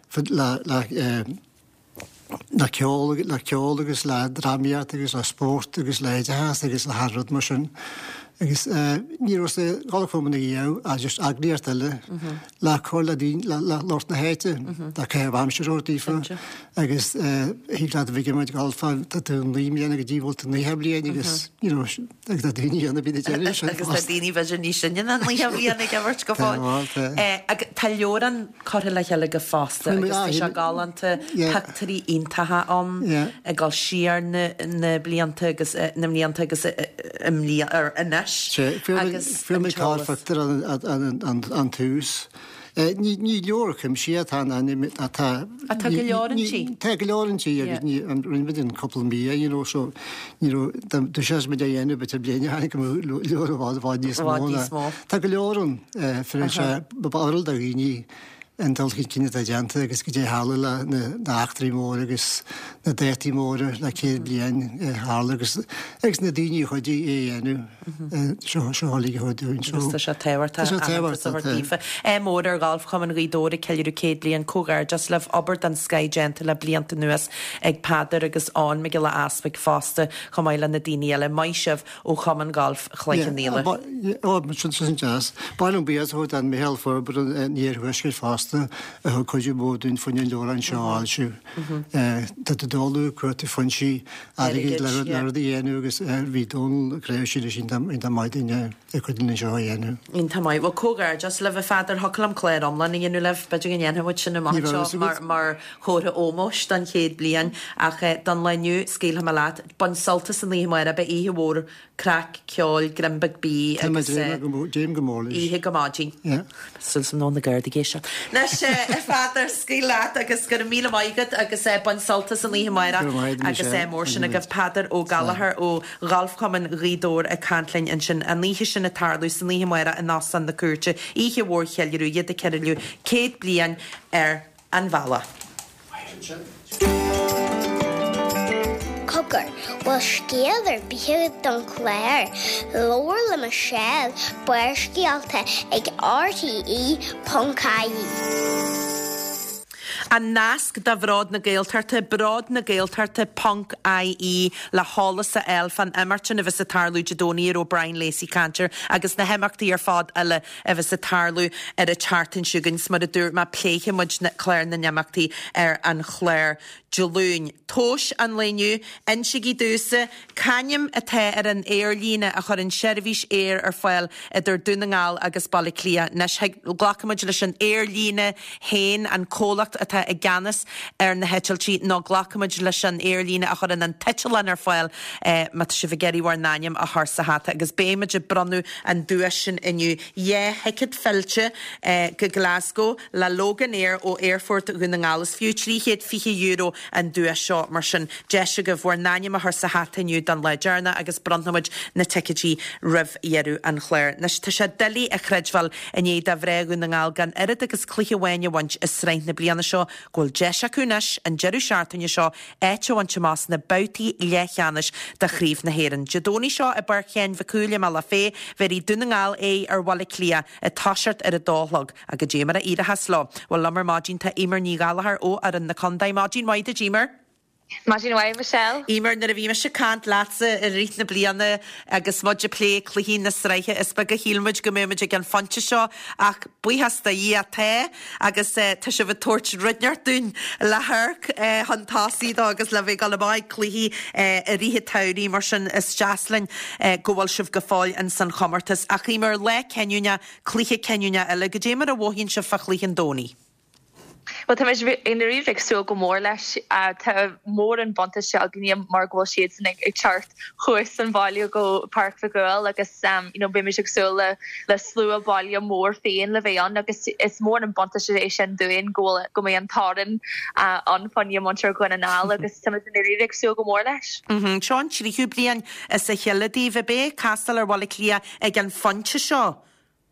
na ceol le ceol agus le dramiart agus le sport agus le ideas agus le harrod mar sin. agus ní gáfum na dhéh a just agríart eile le chola dín le lort na héite Tá ce bhamseúirtífa agus hílá bhí meid gáfa tú lííana go ddíhilta na heblion agus ag a daoine bí agus daoine bheit ní sin an líhéana ag bhirt go fáil. Tá leor an choir le heile go fásta agus se gáanta petarí intathe an a gáil siar na blianta agus na mlíanta agus imlí ar inis. Fi mé cáfachtar an túús ní leorcham siad A tá go leoran sí? Tá go leoran sí agus ní an rimidin couple mí so du sé me dhéanú bet a bliine hanig leorhád bhád níos mó. Tá go leoran fir se bebaril a riní an dalcinn cinine a deanta agus go dé hála le na achtarí mór agus na déirtí mór le cé blian hála agus agus na daoine chuidí é dhéanú seálaí chuún Tá se tehhartífa. É mór ar gáilh chuman rídóra ceirú céad blion cógar just leh obair an Skygenta le blianta nuas ag padar agus an me le aspa fásta chumáile na daine eile maisih ó chuman gáilh chléichan níla. sin jazz. Bailm bíad chuid an méhel for bud an níorhuiisgur fásta a chuidir módún faoine leor an seáilisiú. Tá dóú chuirta fan si a le dhéanú agus bhídón réir siad sin in maidine i chuidirna seo dhéanú. Ín tamáid bh cógar just le bh fadar holam léir omlan i dhéanú leh beidir an dhéanamhaid sin mar mar chóra ómós den chéad blian ach don leniu scéal ha leat ban saltas an líhamaire be ihe bhór crack ceáil grimbag bí James gomóla ihe gomáidí. Sul sam ná na garda géisio. Nes fadar scéalaat agus gur mí maigad agus é ban saltas an líhamaire agus é mór sin a goh padar ó galahar ó galfcoman rídór a cantlainn in sin an líhe sin na tarlú san líhamaire a nás an na cuairte ihe bhór cheilú iad a ceirú céad blian ar an bhela. Cogur bhfuil scéal ar bíthegad don chléir, leor le mar sell buir scialta ag R T E dot I E. A nasc da bhrád na géaltarta, brád na géaltarta punk I E le hálas a elf an imartin a bheits a tarlú Jadóní ó Brian Lacey Cantor agus na hemachtaí ar fád eile a bheits a tarlú ar a chartan siúgans mar a dúr má pléiche muid na chléir na nemachtaí ar an chléir Jolún. Tóis an léniu, insigi dúsa, canim a the ar an éirlína a chur an seirbhís éir ar fáil idir dúnagáil agus baliclia nes ghlacamid leis an éirlína héin an cólacht a the i ganas ar na hetiltí nó ghlacamid leis an éirlína a chur an an titlan ar fáil mat si bhgéirí war náim a thsa hata agus béimiid a branu an dúisin inniu. Jé hecid filte go Glasgow le Logan Air ó Airfort gunnagálas fiú tríchéad fiche euro an dúa seo mar sin deise go bhór náim a thsa hataniu don leidirna agus brandhamid na teicetí rih dhearú an chléir. Nes tá sé delí a chreidhil in éad a bhréún na ngáil gan irid agus cluichehhaine bhaint is sreint na bliana seo ghfuil deise cúnas an jeú seaartainine seo éitehaintse más na boutaí lechanis de chríomh na héan. Jadóní seo a bar chéin bhcúla má le fé verí dúna ngáil é ar bhla clia a táseart ar a dálog a go démar a iad a haslá. Bhil lamar mádín tá imar ní galahar ó ar an na condaid mádín maid a Jimar. Másin waid Michelle. Ímar na a bhí me se cant lása a rít na bliana agus mud a plé chluhí na sreiche is be go hílmuid go méid ag an fante seo ach buhasta í a té agus tá se bh tuairt runeart dún lethirc hantáí agus le bhéh gal báid chluhí a ríthe tairí mar sin is deaslainn gohfuil sibh go fáil an san chomartas ach ímar le ceúne chluiche ceúne eile go démar a bhhíonn se fa chluíchan dóní. Well, tá in ríh so go mór leis tá mór an bonta se agní mar ghil siad san ag teart chuis an bhaile go Park fa Goil agus bé me so le le slú a bhaile mór féin le bhéh an agus is mór an bonta sé sin dúin ggóil go mé an táran an fanní Montar goin an ná agus tá in ríh so go mór leis. Seán tríú blian is a chealadí bh bé castal ar bhla clia ag an fonte seo.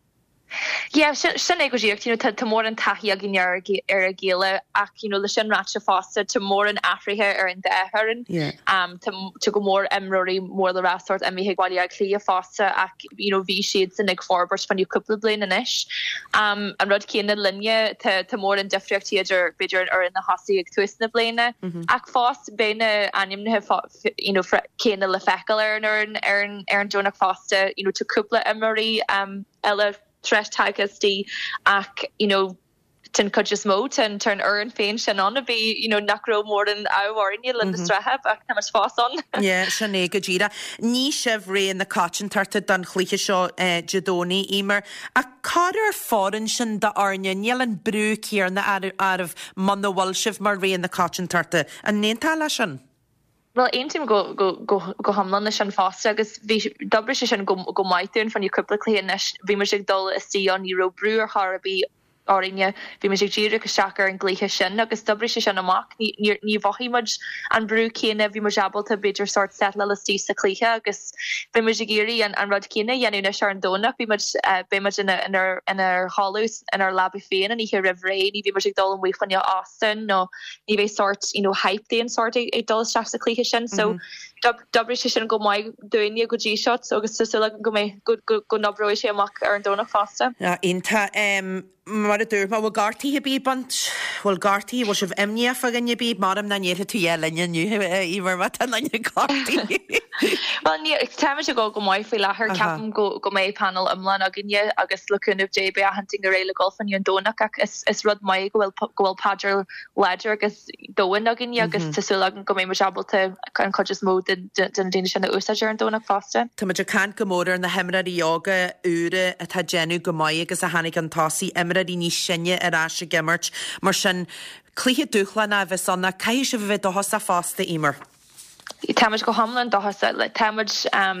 Yeah, sin ag go díocht tá mór an taí a gnéar ar a géile ach le sin ráte fásta tá mór an Afrithe ar an deharan tu go mór imróí mór le rásort a mé gháil a clí a fásta ach bhí siad san ag forbars fanniu cúpla blian in isis. An rud céanna linne tá mór an difriochttí idir beidir ar in na hasí ag tuis na bliana ach fást béna animnathe céanna le fecail ar an ar an dúnach fásta tú cúpla imróí eile tres taigastí ach, you know, tin could just mo tin turn earn féin sin an a bhí, you know, nachró mór an áhhairní le na strathe ach na mas fás an. Yeah, sinné go ddíra. Ní sibh ré na cáin tarta don chluiche seo Jadóní ímar a cáir fárin sin de airne níl an brú céar na armh man bhil sibh mar ré na cáin tarta an néontá lei sin. Well, ein team go go go go hamlan is an fásta agus dobre sin go go maitún fan you couple clean vi mar sig dul is tí an euro brewer Harby áine bhí me ddíra go seaar an glíthe sin agus dobri sé sin amach ní bhahíimeid an brú céine bhí mar jabalta beidir sort setla le tí sa clíthe agus bhí me géirí an an rud céine dhéanúna se an dónach bhí béimeid inar hallús inar labbi féin an ihe rihré ní bhí mar sig dul an bhuifanne Austin nó ní bhéh sort hypedaon sort ag dul seach sa clíthe sin so dobri sé sin go maiid doine go dí shot agus tu go mé go nabro sé amach ar an dónach fásta. Inta mar a dúr má bhfuil gartaí a bí bant bhfuil gartaí bhil sibh imníaf a gannne bí marm na níir tú eilenne nu íhar mat an lenne gartaí. Well ní te se go go maiid fé lethir ceapam go go mé panel amlan a gnne agus lecunneh J B a hunting a réile golfan an dónach ach is is rud mai gohfuil gohfuil padger ledger agus dóin a gnne agus tasúla go mé mar jabalta an cogus mód den déine sin na úsaidir an dónach fásta. Tá meidir can gomór na hemra í yoga ure a tá genú go maiid agus a hanig an tasí imra í ní sinne ar as gimmert mar sin clíthe dúchla a bheits anna cai se bheith dohas a fásta imar. Táid go hamlan dohasa le táid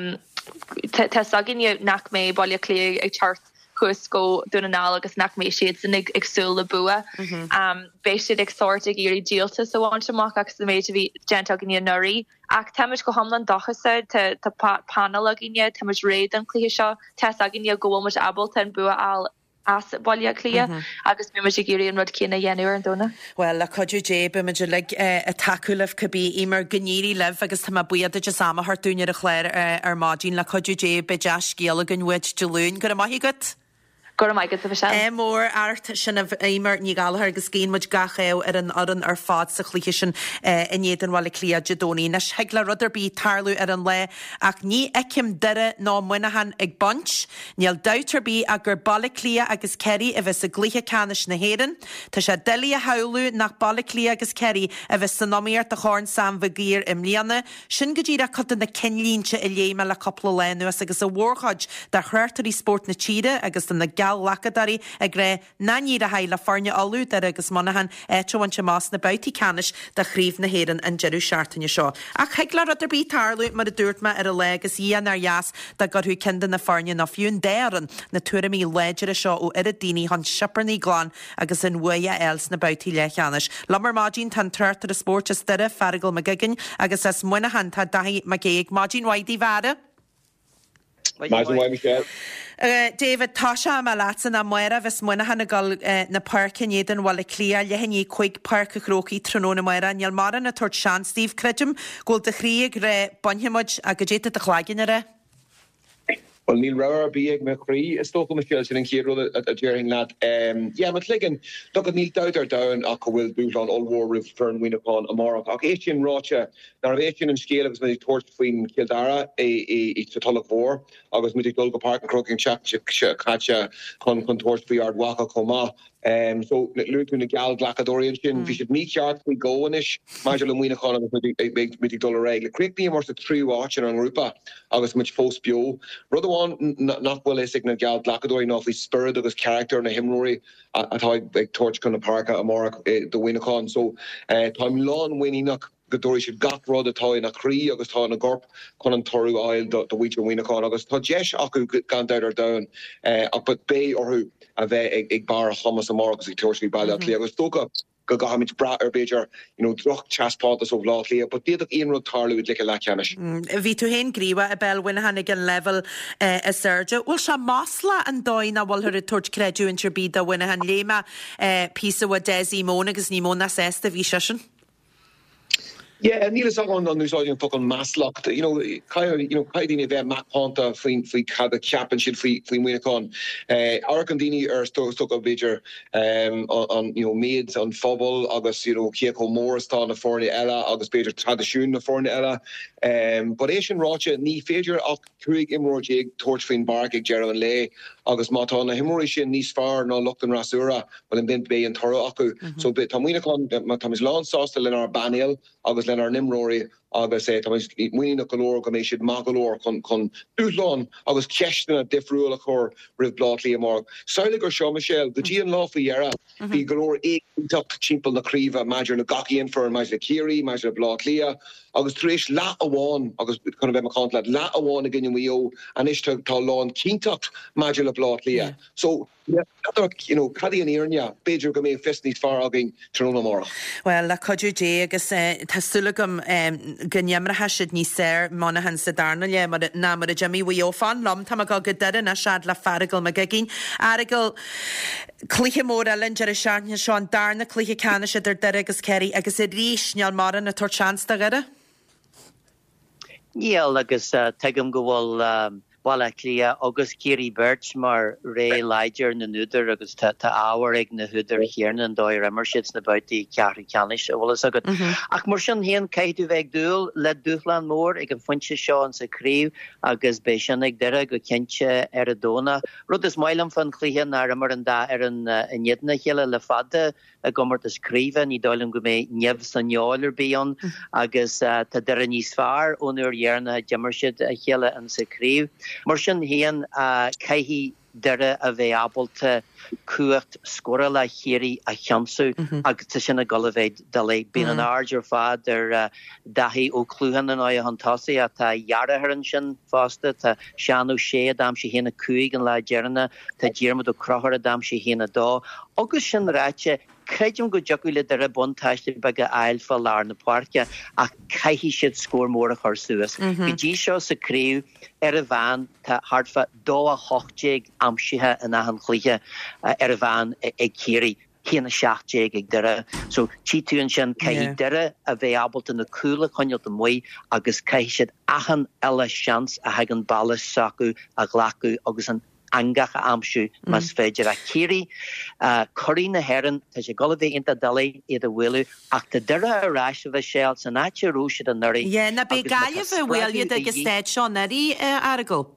te sagin nach mé bailile clé ag chart chus go duna ná agus nach mé siad san ag agsúla bua. Béis siad ag sort ag irí díalta sa bhaintach agus méid bhí gent a gine nuí. Ach táid go hamlan dochasa tá panel a gine táid réad an clí seo te a gine gohfuil mar abalta an bua al as bailile clia agus mé sé géirí an rud cína dhéanú an dóna. Well a coú dé be meidir le a takeúlah cabbí imar gníí leh agus tá buiad a sama hartúine a chléir ar mádín le coú dé be deas céala ganhuiid deún go a maihí go? Go mai go se. É mór art sin a éimar ní galthir agus céin muid gachéh ar an aran ar fád sa chlíe sin inéan bhile clia dedóí na heagla rudidir bí tarlú ar an le ach ní ecim dure ná muinahan ag bunch, níl dautar bí a gur balle clia agus ceirí a bheits a glíthe canis na héan, Tá sé delí a haú nach balle clia agus ceirí a bheits san nóíart a chóin sam bhgéir im líana, sin go dtíra chuta na cinlínse i léime le coppla lenuas agus a bhórchaid de chuirtarí sport na tíre agus na lacadarí ag ré naní a heile farne alú ar agus manahan éhain se más na bautí canis de chríomh na héan an jeú seaartainine seo. Ach heagla idir bí tarlú mar a dúirtma ar a legus íon ar jaas de gurthú cindan na farne na fiún déan na tuair í léidir a seo ó ar a daoine han siparní glán agus in bhuia els na bautí lechanis. Lamar mádín tan tuirtar a sport is deire fergal me gigin agus is muinahan tá daí me géag mádín waidí vare. Uh, David Tasha me lásan a muire bheits muine hena gal uh, na parcin éan bhil clia lehanní chuig parca chróí tróna muire neal mar na tuairt sean Steve Cridgem ggóil de chríag ré bonhemuid a go déta a chlágin re. Well, Neil Rower being McCree, is toch met Chelsea en Kiro at during that. Um, yeah, but liggen, look at Neil Dowder down. Akka will do on all war with Fern win upon Amara. Akka Asian Rocha, now Asian and scale was with torch between Kildara, a a a Tulloch war. August with Golga Park and Croaking Chap, Kacha, Con Con Torch Yard Waka Koma. Um, so Luton the gal Glacadorian shin we should meet sharks we go on ish Major Lumina Colin with a big big dollar regular quick me more the three watching on Rupa August much false bio brother one not well a signal gal Glacadorian off his spirit of his character and a him Rory at how like torch kind of park at Amara the Winnicon so uh time long winning knock Godori should got rod a toy na cree agus tá na gorp con an toru oil the wheat winner con agus tá jesh aku gan down down uh up at bay or who a bheith ag bar Thomas Amara agus ag tuairí bailile clí agus tóca go gahamid bra ar beidir you know droch chaspátas ó bhlá clia but déad íon rud tarlú le le ceannis. Bhí tú hen gríwa a bell win hannig an level a Sergio bhfuil se másla an dóin a bhfuil thur a tuairt creidú in bíd a win han léma písa wa desi móna agus ní móna sésta bhí sesin. Yeah, Neil is on on news audience fucking mass locked. You know, Kyle, you know, Kyle Dini ve Matt Ponta flein flein had a championship flein flein Winnicon. Uh Arkandini er sto stuck a major um on, on you know maids on Fobble, August, you know, Kieko Morris on the Forni Ella, August Peter Tradition the Forni Ella. Um but Asian Rocha ni Fager of Trig Imrojig Torch Flein Bark Gerald Lay, August Matana Himorishin Nis Far no Lockton Rasura, but in Bint Bay and Toro Aku. So bit Tom Winnicon Matamis Lawn Sauce in our Banil, August Leonard Nimrory, August said, I was winning a color, come should magalor, con con Utlon, I was questioning a diff rule of her with Blotly and Mark. Silent or Shaw Michelle, the Gian Lawful Yera, the galore eight up Chimpel the Creva, Major Nagaki in for Major Kiri, Major Blotlia, agus tríéis lá amháin agus chuna bheith macánla lá amháin a gine mío an is tá lán cíntacht maidir le blát lia. So you know, cadí an íarne beidir go mé festní far agin tróna mar. Well, le codú dé agus tásúlagam gneamrathe siad ní sér mána han sa darna le mar ná mar a Jimmy Wiofan lom tá go go dean a sead le fargal me gagin. Arigil clíthe mór ellen jar a searne seán darna clíthe canna siad ar de agus ceirí agus i rís neall mar na tor chansta gada? Níl agus tegam go bhfuil Wala clia agus Kiri Birch mar ré leidir na nuder agus ta ta áwer ag na huder hierne an dóir immershits na buiti cearri canis a wala agad. Ach mar sin hén caiitú veig dúl le dúchlan mór ag an funse seo an sa críb agus bei sin ag dere go cinnte ar a dóna. Rud is mailam fan chlíhe na mar an da ar an injedna chéile le fada a gomart is críve ní dáilm go mé nef san jáler bíon agus ta dere níos far onur dhearna jimmershit a chéile an sa críb. Mar sin hían caihí dere a bheith abalta cuacht scora le chéirí a cheansú agus tá sin a golavéid dalé bín an ardar fad ar dahí ó clúhan an áid an tosaí a tá jarartharan sin fásta tá seanú sé a dám si héna cuaig an le dearna tá ddíarmad ó crothar a dám si héna dá agus sin ráite Creidim go jocuile de a bontáiste bag a eil fall lá na parke a caihí siad scór mór a chur suas. Go dtí seo sa críú ar a bhain tá hartfa dó a hochtég amsithe in ahan chlíthe ar a bhain ag céirí híana seachtég ag dere. So tíúan sin caihí dere a bheith abalta na cúla chuineal do muoi agus caihí siad ahan eile seans a hagan ballas sacu a ghlacu agus an angacha amsú mas féidir a chéirí choí na heran tá sé goladé inta dalé iad a bhfuilú ach tá dere a ráis a bheith séil san áte rúisiad an nuirí. Ié, na be gaiamh a bhfuiliad agus stéid seo narí aragó?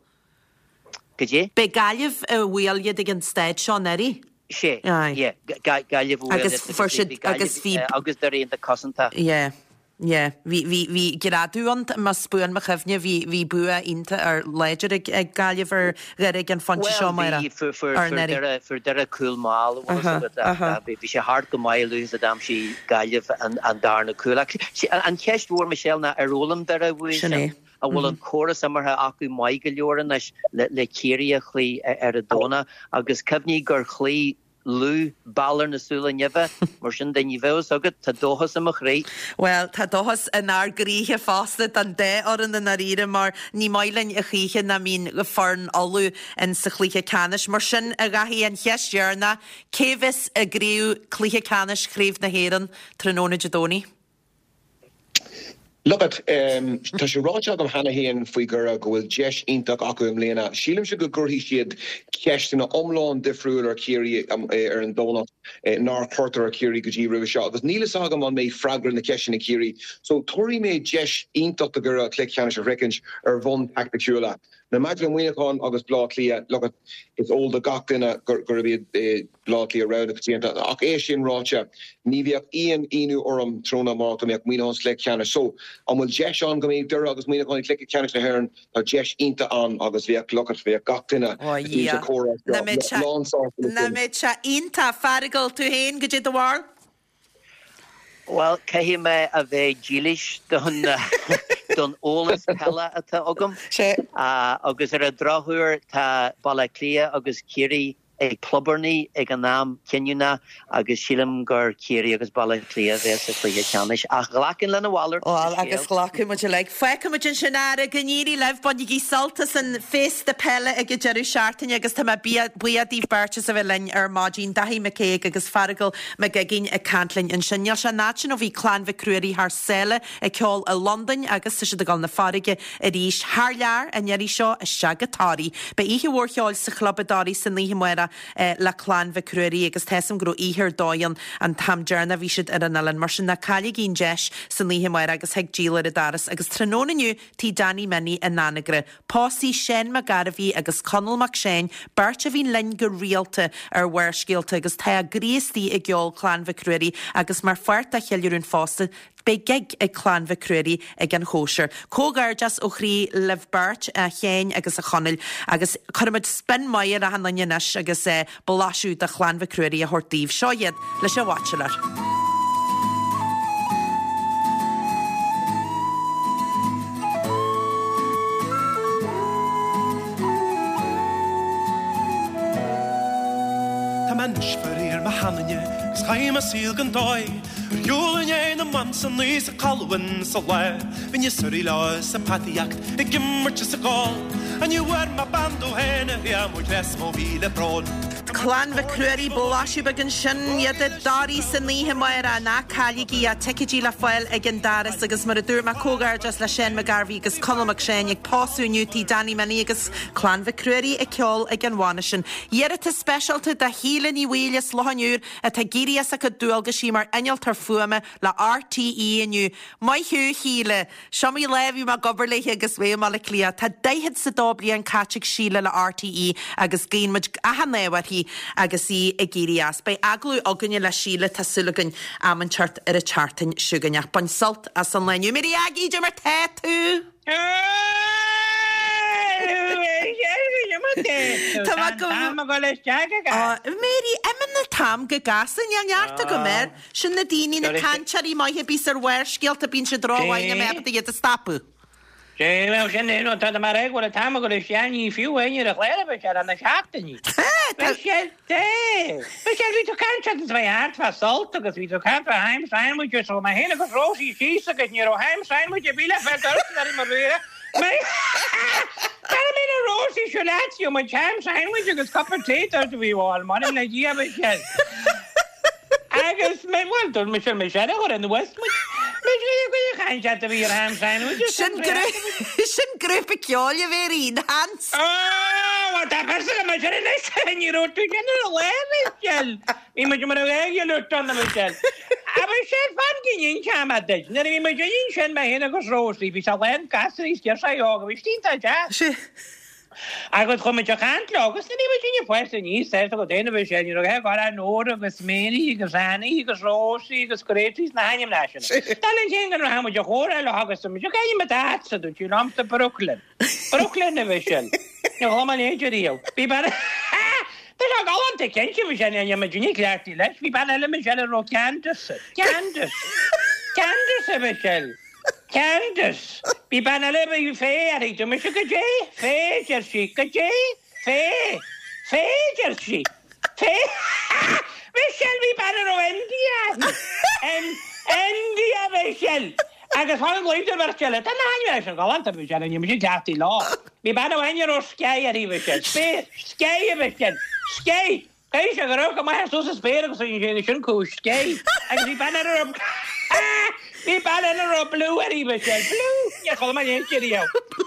Gydé? Be gaiamh a bhfuiliad ag an stéid seo narí? Sé, ié, gaiamh bhfuiliad agus darí inta cosanta. Ié. Yeah, vi vi vi gradúant mas buan me chefne vi vi bua inte ar leidir ag gaiamh ar réig an fonte seo maira. Well, for dere cool mal vi sé hard go maiú a dam si gaiamh an darna cool. An cheist war Michelle na arólam dere bhui a bhfuil an choras amartha acu mai go leoran le chéirí a chlí ar a dóna agus cefní gur chlí Lú ballar na súla neve mar sin den bheos agad tá dóhas amach ré. Well, tá dóhas an ár gríthe fásta an dé oran na naríre mar ní mailen a chiche na mín go farn alú in sa chlíthe canis mar sin a gahí an cheisdearna cévis a gríú chlíthe canis chríomh na héan tróna Jadóní. Look at um tá sé ráte am hena héan faoi gura go bhfuil deis ionach acu am léana. Sílim se go gurthaí siad ceistena omláin difriúil ar céirí ar an dónach ná chuirtar ar céirí go dtí roimh seo. Agus nílas agam an mé freagran na ceisina céirí. So tuairí mé deis ionach a gura clic cheanna a ricins ar bhon tacticiúla. Na maidin muoineáin agus blá lia, look at it's all the gachtainna gur bhí blá lia around agus tíanta ach é sin ráte ní bhíoh íon inú orm tróna máta meach muoineáin clic cheanna. So an bhfuil deis an go mé dura agus muoineáin clic cheanna na haireann tá deis ionta an agus bhíoh look at bhíoh gachtainna. Na méid se ionta farigil tú héin go dtí do bhhail? Well, caihi me a bheith dílis don don ólas pella atá agam. Agus ar a dráthúir tá balla clia agus céirí ag clubbarní ag an nám cinúna agus sílam gur céirí agus balla clia bheits a clia ceannis. Ach ghlacin lena bhhalar. Well, agus ghlacin mu le. Fecha mu an sinnára gníí leh bod í saltas an fés de pelle ag dearú seaartain agus tá buadíh bertas a bheith lein ar mádín dahí me céig agus fargal me gaginn a cantlainn in sinneal se náin ó bhí clán bheith cruirí th sele ag ceol a London agus sa siad a gáil na farige a ríis th lear a neirí seo a seagatáí. Ba ihe bhórcheáil sa clubbadáí san líhi muire le clán bheith cruirí agus team gro íhir dóan an tamdearna bhí siad ar an Ellen mar sin na caiile gín deis san líhi muire agus heag dílar a daras agus trónaniu tí Danny Minnie a nánagre. Pásí sin me garabhí agus Conal Mac Shane bert a bhín lein go rialta ar bhuiircéalta agus tá a gríostí i gceol clán bheith cruirí agus mar fuirt a cheilúrún fásta be gig ag clán bheith cruirí ag an hóisiir. Cógardas ó chrí leh bert a chéin agus a chonil agus chuid spin maiir a hanaineis agus é blasú a chlán bheith cruirí a hortíomh seoiad leis se bhatelar. hanne schaim a síl gan dói Júlan é na man san níos a calwan sa le Vin je surri lá sa patiacht e gimmerte sa gáil An you war ma bando henne ja mo les mo víle brón Clan ve cruirí bóláisiú begin sin iad a darí san níthe mar a ná cailigi a tecidí le foiil ag an daras agus mar a dúr ma cógar just le sin me garví agus colmach sin ag pásúniutí Danny Mani agus clan ve cruirí a ceol ag an bhána sin. Iad a specialta da hílan í bhuilas lohanúr a ta gírias a go dúalga sí mar einol tar fuame le R T E aniu. Mai hiú híle, siomí leviú ma gobarléithe agus bhé má le clia, ta daihid sa dobli an catchig síle le R T E agus géin mud a hanéhar agus í a gírias. Bei aglú agunne le síle ta sulagan am an chart ar a chartin siúganach. Ban salt as an leniu. Miri agi dy mar tetu. Mary, emyn na tam go gas yn iawn iart o gymer. Sy'n na dini na canchar I mai heb is ar wer sgilt a bín sy'n drowain am ebyd i yd stapu. Sí, wel, sin é, no, tá mar ag bhfuil tam go is sean í fiú aine a chléile be ar na seachtaní. Be sé té. Be sé ví tú canchar zwei hart fa salt agus ví tú canchar heim sein mu jo so ma hele go rosi síos agus ní ro heim sein mu je bíle fel dar í mar vera. Me. Tá mé na rosi cholatio ma heim sein mu agus cup of tea out we all man na dia be sé. Agus me well, me sé me sé agora in the west. Sin grúpa ceála bhéir í na hans. Ó, tá persa me sé na sin í rútu gan na leil. Í me mar leil lutan na me sé. A me sé fan gin chama de. Na mi me gin sin me hena go rosi, vi sa len gasri sti sa yoga, vi stinta ja. Sí. Agus chum te chant agus na níbe sin fuiste níos sé go déanana bh sé ru he gar an nóra agus méí agus annaí agus rósaí agus gorétís na haim leisina. Tá sin gan ha de chóra le agus me caiim me dása dú tú amta Brooklyn. Brooklyn na bh sin. Ne choman éidirío. Bhí bar Tá se galanta kense me sin a me dúnig leirtí leis, hí ban eile me se ro Candace. Candace. Candace a bh sin. Candace, bí banna le you fé a ito me se go jé, fé jersey go jé, fé, fé jersey, fé. Michelle bí banna ro India, en India Michelle. Agus há gointe Michelle, tá na hain galanta Michelle, ni me gati lá. Bí banna hain ro sky a ri Michelle, spé, sky Michelle, sky. Hey, se go go mai so spé go sin sin ko sky. Agus bí banna ro Bí ban ro blue ar ibe sé blue. Ja cho ma én kirio.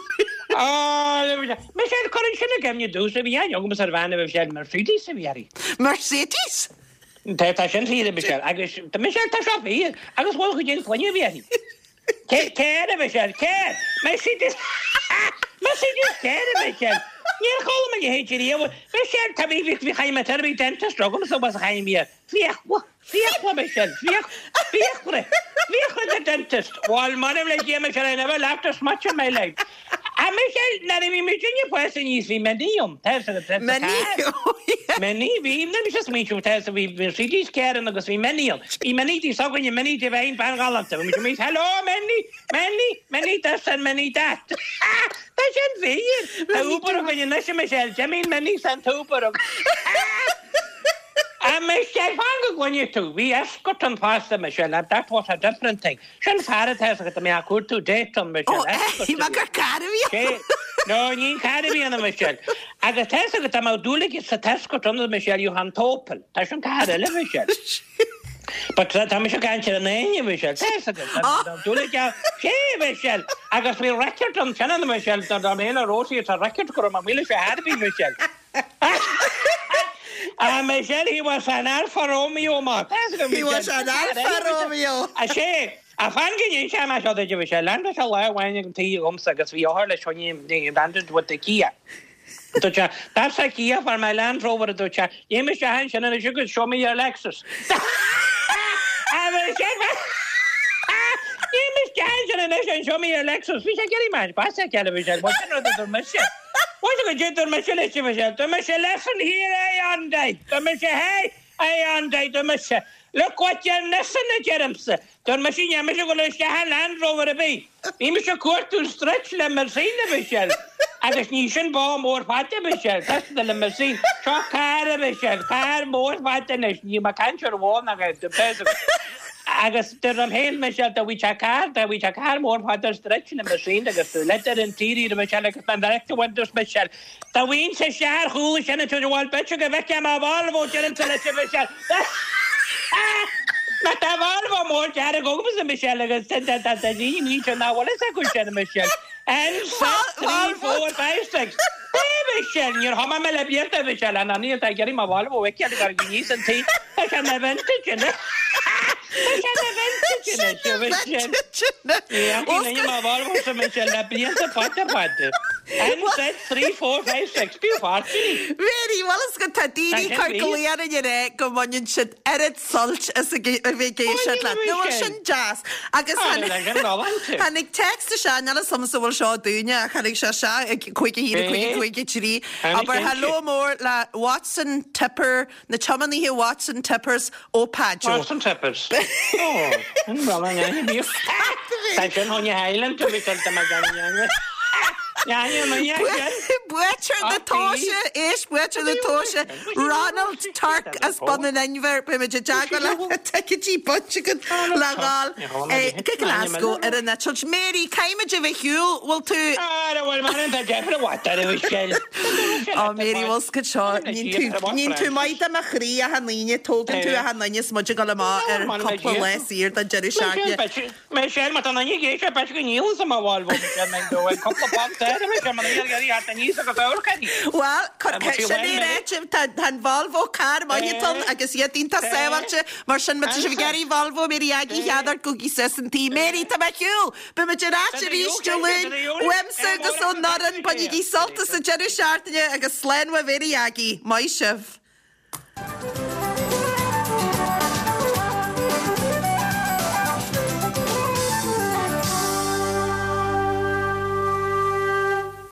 Ah, me sé chorin sinna gemne dús a bhí an go ar bhena bh sé Mercedes a bhí. Mercedes? Tá tá sin fi be sé agus tá me sé tá shopí agus bhil chu gin foine bhí. Ke ke a bh sé ke. Mercedes. Mercedes ke a bh sé. Níor chola me héidirí be sé tá bhí bhí chaime tar bhí dentist rogum so was chaimí. Fiach fiach me sé fiach fiach Fiach the dentist. Wal manam le jeme shall I never laughed as much in my life. A Michelle, na mi mi junior person is vi medium. Tess the many. Many vi nem just me to tess vi cities care and agus vi medium. I many di so when you many divine ban galant. We meet hello many many many this and many that. That should be it. The Uber when you know Michelle, Jimmy many sent Uber. And Michelle Fanga when you two, we escort and pass the Michelle, and that was a different thing. Shan Farad has got me a good to date on Michelle. Oh, you make a carry? No, you can't be on the Michelle. And the test of the Tamaudulik is a test got on the Michelle, you han topel. That's on Carla, Michelle. But that I'm sure can't you name Michelle. Test of the Dulik, hey, Michelle. I got me record on Shannon Michelle, that I'm in a rosy, it's a record for my village, I had to be Michelle. Uh, Michelle, he was an Alfa Romeo, man. He was an Alfa Romeo. I say, I found you in I saw that you Michelle, and I saw when you can tell you, because we all let you landed with the Kia. That's a Kia for my Land Rover to chat. You miss your hands, and you could show me your Lexus. I said, you miss your hands, and show me your Lexus. We should get him out. Pass a television. What's another Michelle? What's a good to Michelle? Michelle, to Michelle, listen here, I on day. To Michelle, hey, I on day, to Michelle. Look what you're listening to, Jerem's. To Michelle, you're going to Land Rover a bee. You miss a court to stretch them, Mercedes, Michelle. agus ní sin bá mór fate be se de le masí Seo cara be se car mór fate ní ma canir bháin agus de pe. Agus dur am héil me se a bhí car a bhí car mór fáidir stretch na masín agus tú letar an tíí me se agus an directhaintús me se. Tá bhín se seaar chuúla sena tú bháil bete go bheice má bhálhó dean se le se me se. Na tá bhálh mór dear a gogus a me se agus ní ní náhla a chu sena me se. En three, four, five, six. Michelle, you're home me le bierta Michelle an ani ta geri ma valvo ve ki gar gini sen ti ta kan vintage ne ta kan vintage ne Michelle ya ki ne ma valvo se Michelle la bierta pata pata and said three four five six pi party very well is got tadini calculator in your go mon shit edit salt as a vacation la no shin jazz agus han ik text sha na some so show dunya kan ik sha sha quick here quick quick chiri aber hello more la Watson Tipper na chumani here Watson Tippers o Pajo Watson Tippers oh and well I be thank you on your island to be told to my gang Ja, ja, ja, ja. Butcher the Tosha, ish, Butcher the Tosha, Ronald Turk as bon an enver, Pimage Jagala, take a cheap butcher, Lagal, a Glasgow, and a natural Mary, Kaimage of a Hugh, will to. I don't want to man, Jeffrey, what that was shell. Oh, Mary was good shot. Nin to my Damachria, Hanina, token to a Hanania Smudgegalama, and a couple of less year than Jerry Shark. Michelle Matana, you get a Patrick Niels on my wall, a couple of bucks. Well, tan Volvo car maiton agus iad ínta séhalte mar sin me se geí Volvo mé agi headar gogi sesentí méí tá beú be me ráte rístelún wemse agus ó naran pan í solta sa Jerry Shartne agus sléin wa veri agi mai sif.